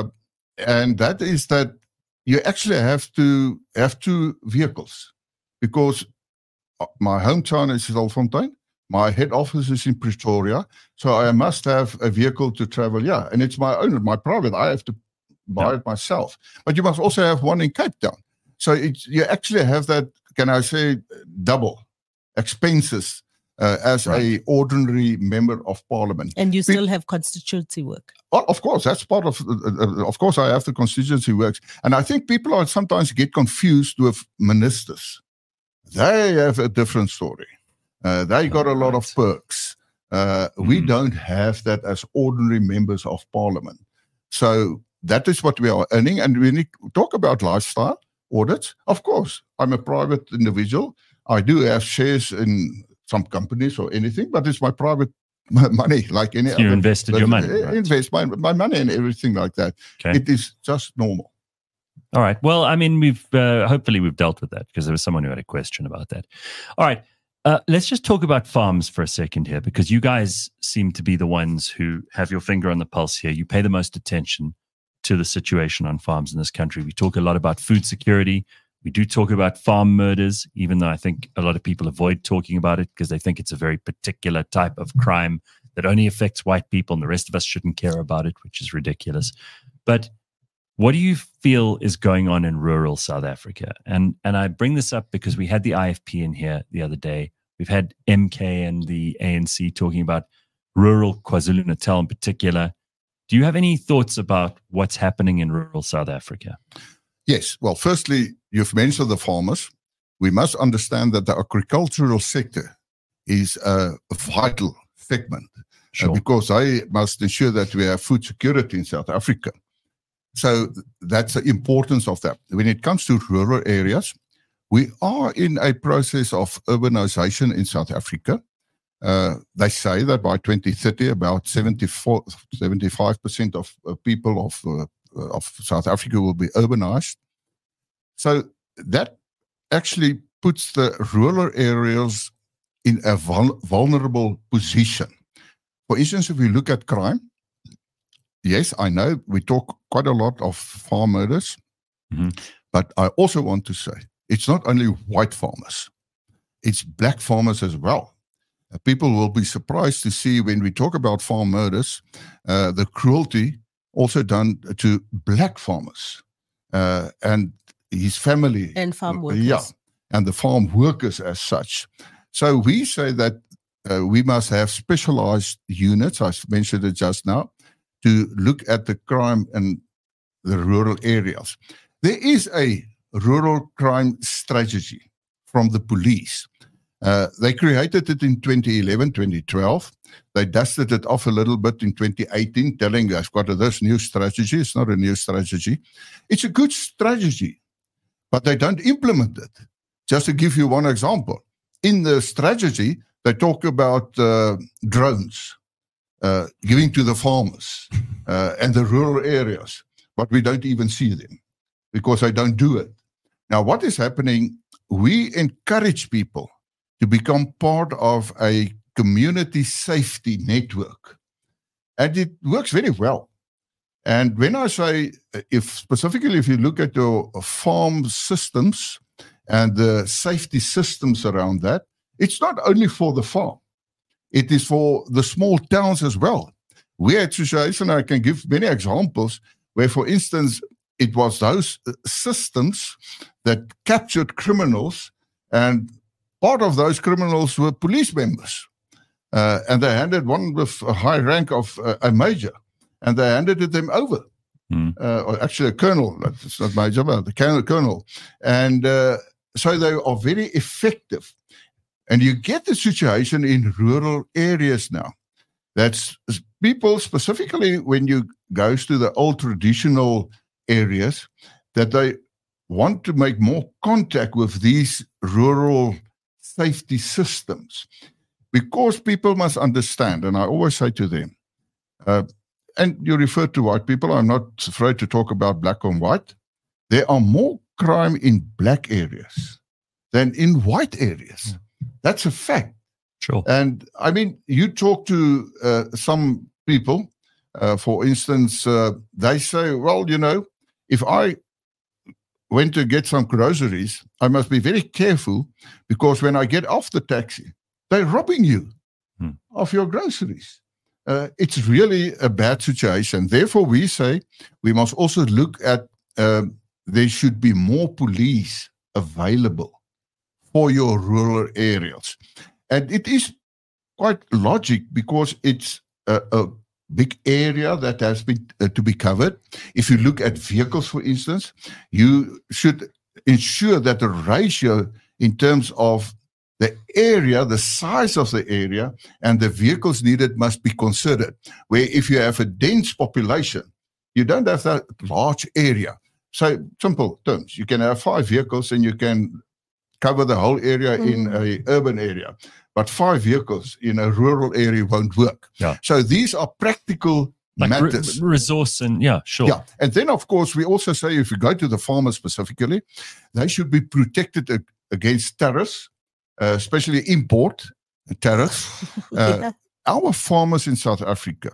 and that is that you actually have to have 2 vehicles, because my hometown is Stilfontein. My head office is in Pretoria, so I must have a vehicle to travel. Yeah, and it's my own, my private. I have to buy it myself. But you must also have one in Cape Town. So you actually have that, can I say, double expenses as a ordinary member of parliament. And you still have constituency work. Well, of course, that's part of course, I have the constituency works. And I think people are sometimes get confused with ministers. They have a different story. They got a lot of perks. We don't have that as ordinary members of parliament. So that is what we are earning. And when we talk about lifestyle audits, of course, I'm a private individual. I do have shares in some companies or anything, but it's my private money, like any other. You invested your money. Right? Invest my money and everything like that. Okay. It is just normal. All right. Well, I mean, we've hopefully we've dealt with that, because there was someone who had a question about that. All right. Let's just talk about farms for a second here, because you guys seem to be the ones who have your finger on the pulse here. You pay the most attention to the situation on farms in this country. We talk a lot about food security. We do talk about farm murders, even though I think a lot of people avoid talking about it because they think it's a very particular type of crime that only affects white people and the rest of us shouldn't care about it, which is ridiculous. But what do you feel is going on in rural South Africa? And I bring this up because we had the IFP in here the other day. We've had MK and the ANC talking about rural KwaZulu-Natal in particular. Do you have any thoughts about what's happening in rural South Africa? Yes. Well, firstly, you've mentioned the farmers. We must understand that the agricultural sector is a vital segment because they must ensure that we have food security in South Africa. So that's the importance of that. When it comes to rural areas, we are in a process of urbanization in South Africa. They say that by 2030, about 75% of people of South Africa will be urbanized. So that actually puts the rural areas in a vulnerable position. For instance, if we look at crime, yes, I know we talk quite a lot of farm murders, but I also want to say it's not only white farmers, it's black farmers as well. People will be surprised to see when we talk about farm murders, the cruelty also done to black farmers and his family. And farm workers. Yeah, and the farm workers as such. So we say that we must have specialized units, I mentioned it just now, to look at the crime in the rural areas. There is a rural crime strategy from the police. They created it in 2011, 2012. They dusted it off a little bit in 2018, telling us, got this new strategy. It's not a new strategy. It's a good strategy, but they don't implement it. Just to give you one example, in the strategy, they talk about drones giving to the farmers and the rural areas, but we don't even see them because they don't do it. Now, what is happening? We encourage people to become part of a community safety network. And it works very well. And when I say, specifically if you look at your farm systems and the safety systems around that, it's not only for the farm. It is for the small towns as well. We at Association, I can give many examples where, for instance, it was those systems that captured criminals, and part of those criminals were police members. And they handed one with a high rank of a major, and they handed it them over. Or actually a colonel, it's not major, but the colonel. And so they are very effective. And you get the situation in rural areas now. That's people, specifically when you go to the old traditional areas that they want to make more contact with these rural safety systems. Because people must understand, and I always say to them, and you refer to white people, I'm not afraid to talk about black and white. There are more crime in black areas than in white areas. That's a fact. Sure. And I mean, you talk to some people, for instance, they say, well, you know, if I went to get some groceries, I must be very careful because when I get off the taxi, they're robbing you of your groceries. It's really a bad situation. Therefore, we say we must also look at there should be more police available for your rural areas. And it is quite logic because it's a big area that has been to be covered. If you look at vehicles, for instance, you should ensure that the ratio in terms of the area, the size of the area, and the vehicles needed must be considered. Where if you have a dense population, you don't have that large area. So, simple terms, you can have 5 vehicles and you can cover the whole area in an urban area. But 5 vehicles in a rural area won't work. Yeah. So these are practical matters. Resource and, sure. Yeah. And then, of course, we also say if you go to the farmers specifically, they should be protected against tariffs, especially import tariffs. Our farmers in South Africa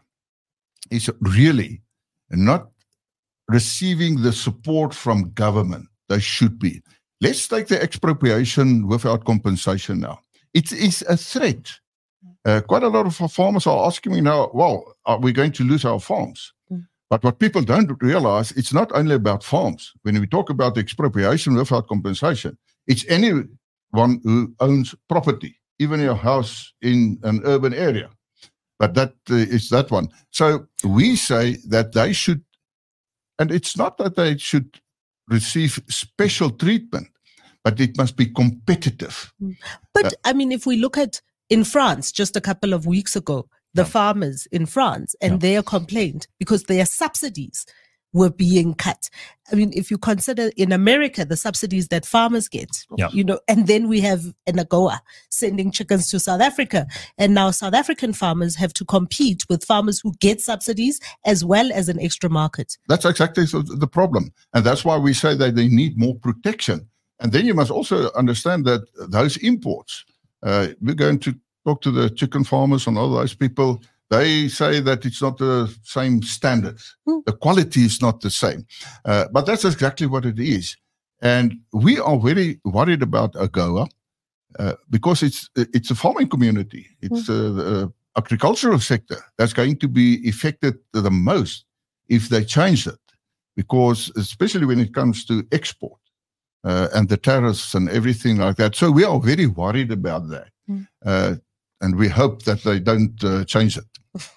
is really not receiving the support from government they should be. Let's take the expropriation without compensation now. It is a threat. Quite a lot of our farmers are asking me now, well, are we going to lose our farms? But what people don't realize, it's not only about farms. When we talk about expropriation without compensation, it's anyone who owns property, even your house in an urban area. But that is that one. So we say that they should, and it's not that they should receive special treatment, but it must be competitive. But I mean, if we look at in France, just a couple of weeks ago, the farmers in France and their complaint because their subsidies were being cut. I mean, if you consider in America, the subsidies that farmers get, and then we have an AGOA sending chickens to South Africa. And now South African farmers have to compete with farmers who get subsidies as well as an extra market. That's exactly the problem. And that's why we say that they need more protection. And then you must also understand that those imports, we're going to talk to the chicken farmers and all those people. They say that it's not the same standards. The quality is not the same. But that's exactly what it is. And we are very worried about AGOA because it's a farming community. It's the agricultural sector that's going to be affected the most if they change it. Because especially when it comes to export and the tariffs and everything like that. So we are very worried about that. And we hope that they don't change it.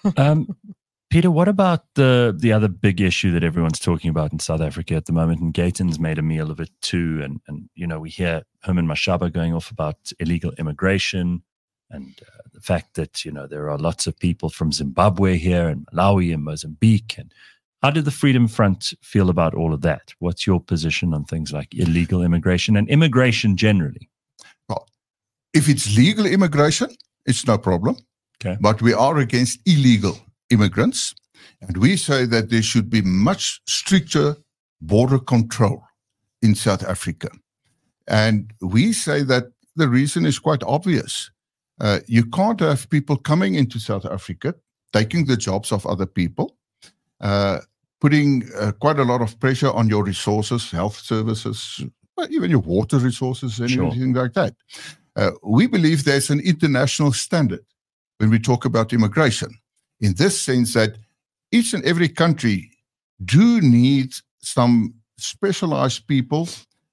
Peter, what about the other big issue that everyone's talking about in South Africa at the moment? And Gayton's made a meal of it too. And we hear Herman Mashaba going off about illegal immigration and the fact that, there are lots of people from Zimbabwe here and Malawi and Mozambique. And how did the Freedom Front feel about all of that? What's your position on things like illegal immigration and immigration generally? Well, if it's legal immigration, it's no problem. Okay. But we are against illegal immigrants. And we say that there should be much stricter border control in South Africa. And we say that the reason is quite obvious. You can't have people coming into South Africa, taking the jobs of other people, putting quite a lot of pressure on your resources, health services, even your water resources and everything like that. We believe there's an international standard when we talk about immigration, in this sense that each and every country do need some specialized people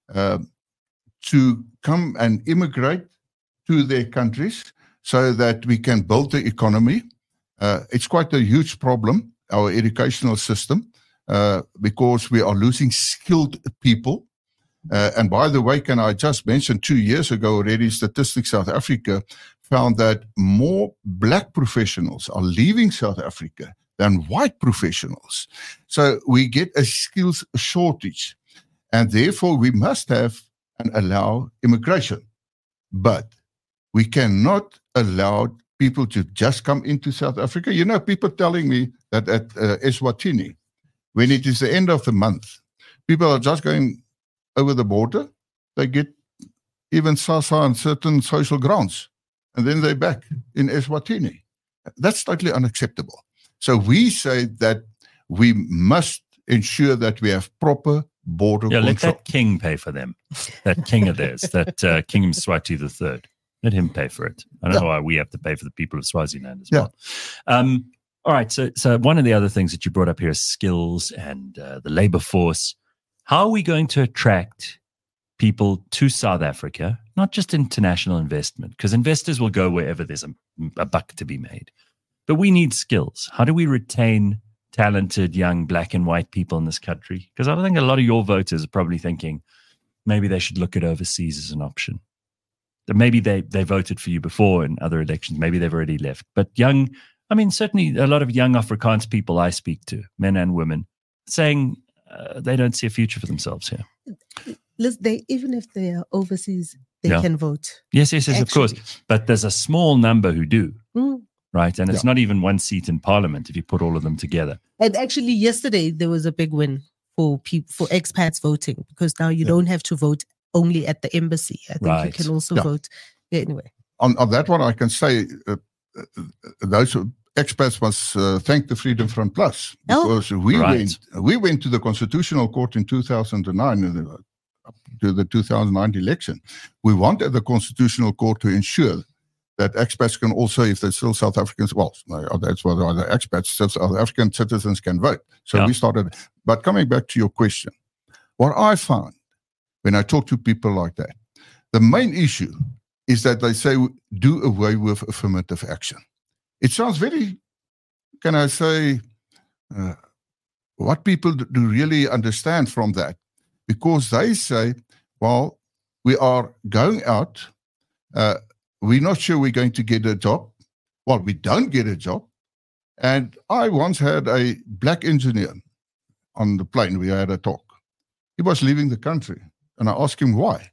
to come and immigrate to their countries so that we can build the economy. It's quite a huge problem, our educational system, because we are losing skilled people. And by the way, can I just mention 2 years ago already, Statistics South Africa found that more black professionals are leaving South Africa than white professionals. So we get a skills shortage, and therefore we must have and allow immigration. But we cannot allow people to just come into South Africa. You know, people telling me that at Eswatini, when it is the end of the month, people are just going over the border. They get even SASSA on certain social grounds, and then they're back in Eswatini. That's totally unacceptable. So we say that we must ensure that we have proper border control. Let that king pay for them. That king of theirs, that King Mswati III. Let him pay for it. I don't know why we have to pay for the people of Swaziland as well. All right. So one of the other things that you brought up here is skills and the labor force. How are we going to attract people to South Africa, not just international investment, because investors will go wherever there's a buck to be made. But we need skills. How do we retain talented young black and white people in this country? Because I think a lot of your voters are probably thinking maybe they should look at overseas as an option. That maybe they voted for you before in other elections. Maybe they've already left. But certainly a lot of young Afrikaans people I speak to, men and women, saying they don't see a future for themselves here. Listen, even if they are overseas, they can vote. Yes, of course. But there's a small number who do, right? And it's not even one seat in parliament if you put all of them together. And actually, yesterday, there was a big win for expats voting, because now you don't have to vote only at the embassy. I think you can also vote. Yeah, anyway. On that one, I can say those expats must thank the Freedom Front Plus, because we went to the Constitutional Court in 2009 to the 2009 election. We wanted the Constitutional Court to ensure that expats can also, if they're still South Africans, that's what the expats, South African citizens can vote. So we started. But coming back to your question, what I found when I talk to people like that, the main issue is that they say, do away with affirmative action. It sounds very, can I say, what people do really understand from that, because they say, well, we are going out, we're not sure we're going to get a job. Well, we don't get a job. And I once had a black engineer on the plane. We had a talk. He was leaving the country. And I asked him why.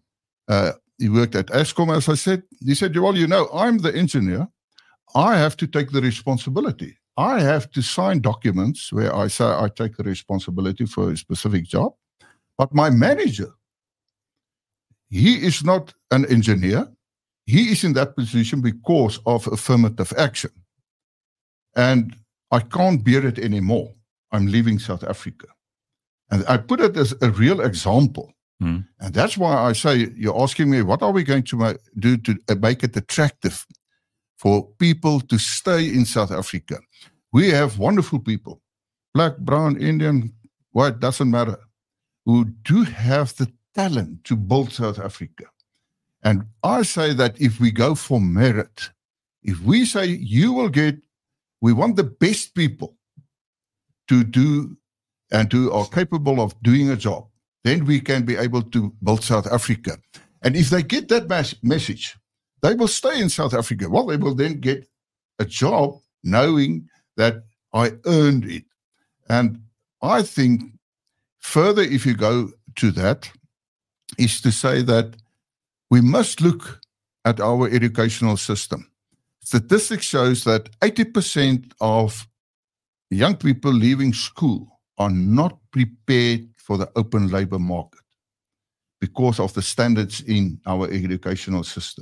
He worked at Eskom, as I said. He said, well, I'm the engineer. I have to take the responsibility. I have to sign documents where I say I take the responsibility for a specific job. But my manager, he is not an engineer. He is in that position because of affirmative action. And I can't bear it anymore. I'm leaving South Africa. And I put it as a real example. And that's why I say, you're asking me, what are we going to do to make it attractive for people to stay in South Africa? We have wonderful people, black, brown, Indian, white, doesn't matter, who do have the talent to build South Africa. And I say that if we go for merit, if we say we want the best people to do and who are capable of doing a job, then we can be able to build South Africa. And if they get that message, they will stay in South Africa. Well, they will then get a job knowing that I earned it. And I think further, if you go to that, is to say that we must look at our educational system. Statistics shows that 80% of young people leaving school are not prepared for the open labor market because of the standards in our educational system.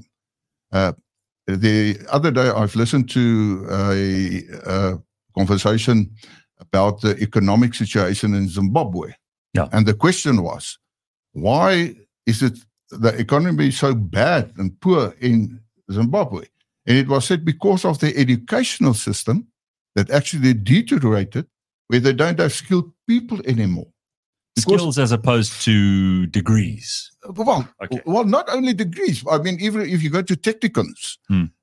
The other day, I've listened to a conversation about the economic situation in Zimbabwe. And the question was, why is it the economy so bad and poor in Zimbabwe? And it was said because of the educational system that actually deteriorated, where they don't have skilled people anymore. Skills as opposed to degrees. Well, not only degrees. I mean, even if you go to technicons,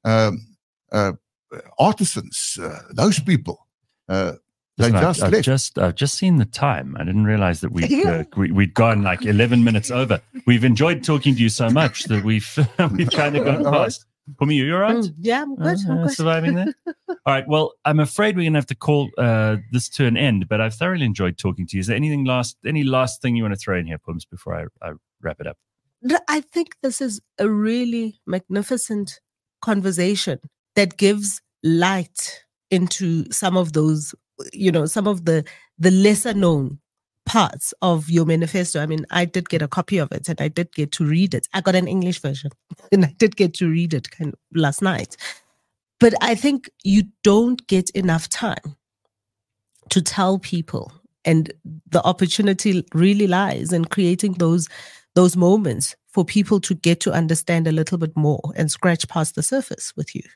artisans, those people, they left. I've just seen the time. I didn't realize that we'd gone like 11 minutes over. We've enjoyed talking to you so much that we've kind of gone past. Pumi, you all right? Yeah, I'm good. I'm good. Surviving there? All right. Well, I'm afraid we're going to have to call this to an end, but I've thoroughly enjoyed talking to you. Is there any last thing you want to throw in here, Pums, before I wrap it up? I think this is a really magnificent conversation that gives light into some of those, some of the lesser known parts of your manifesto. I mean, I did get a copy of it and I did get to read it. I got an English version and I did get to read it kind of last night. But I think you don't get enough time to tell people, and the opportunity really lies in creating those moments for people to get to understand a little bit more and scratch past the surface with you.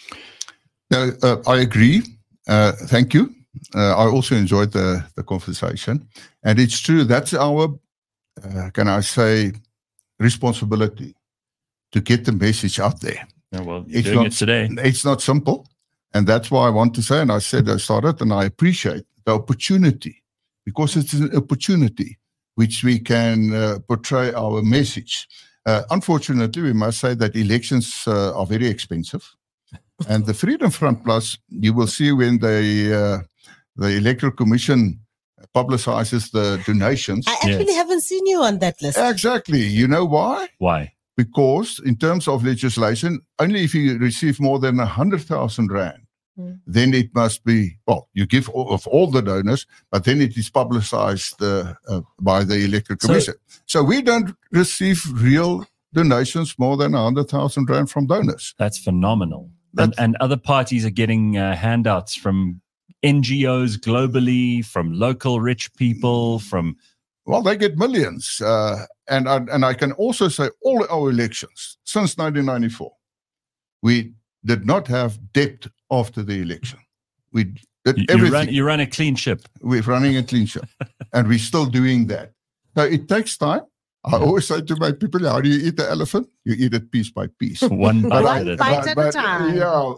No, I agree. Thank you. I also enjoyed the conversation. And it's true, that's our, can I say, responsibility to get the message out there. Yeah, well, you're doing it today. It's not simple. And that's why I want to say, and I said I started, and I appreciate the opportunity, because it's an opportunity which we can portray our message. Unfortunately, we must say that elections are very expensive. And the Freedom Front Plus, you will see when the Electoral Commission publicizes the donations. I actually haven't seen you on that list. Exactly. You know why? Why? Because in terms of legislation, only if you receive more than 100,000 Rand, then it must be, well, you give of all the donors, but then it is publicized by the Electoral Commission. So we don't receive real donations more than 100,000 Rand from donors. That's phenomenal. And other parties are getting handouts from NGOs globally, from local rich people, from... Well, they get millions. And I can also say all our elections since 1994, we did not have debt after the election. We did everything. You run a clean ship. We're running a clean ship. And we're still doing that. So it takes time. I always say to my people, how do you eat the elephant? You eat it piece by piece. One bite at a time. Yeah,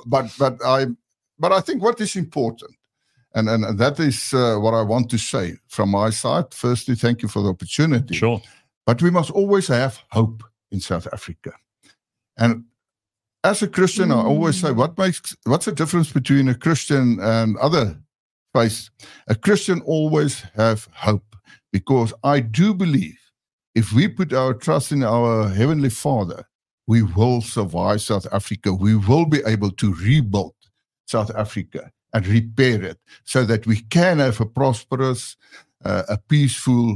but I think what is important, and that is what I want to say from my side. Firstly, thank you for the opportunity. Sure. But we must always have hope in South Africa. And as a Christian, I always say, what's the difference between a Christian and other faiths? A Christian always have hope, because I do believe if we put our trust in our Heavenly Father, we will survive South Africa. We will be able to rebuild South Africa and repair it so that we can have a prosperous, a peaceful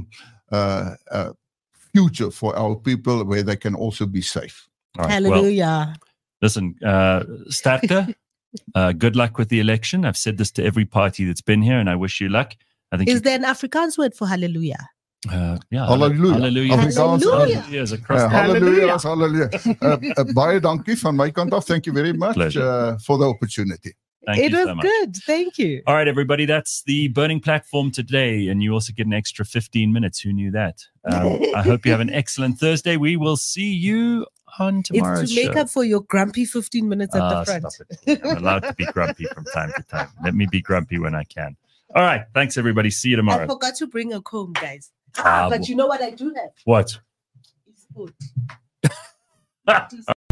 future for our people where they can also be safe. All right, Hallelujah. Well, listen, Statke, good luck with the election. I've said this to every party that's been here, and I wish you luck. I think is there an Afrikaans word for hallelujah? Yeah, hallelujah. Hallelujah. Hallelujah. Is across hallelujah. Hallelujah. Baie dankie van my kant af. Thank you very much for the opportunity. Thank you so much. Good. Thank you. All right, everybody. That's the Burning Platform today. And you also get an extra 15 minutes. Who knew that? I hope you have an excellent Thursday. We will see you on tomorrow's It's to make up for your grumpy 15 minutes at the front. Stop it. I'm allowed to be grumpy from time to time. Let me be grumpy when I can. All right. Thanks, everybody. See you tomorrow. I forgot to bring a comb, guys. But you know what I do have? What? It's food.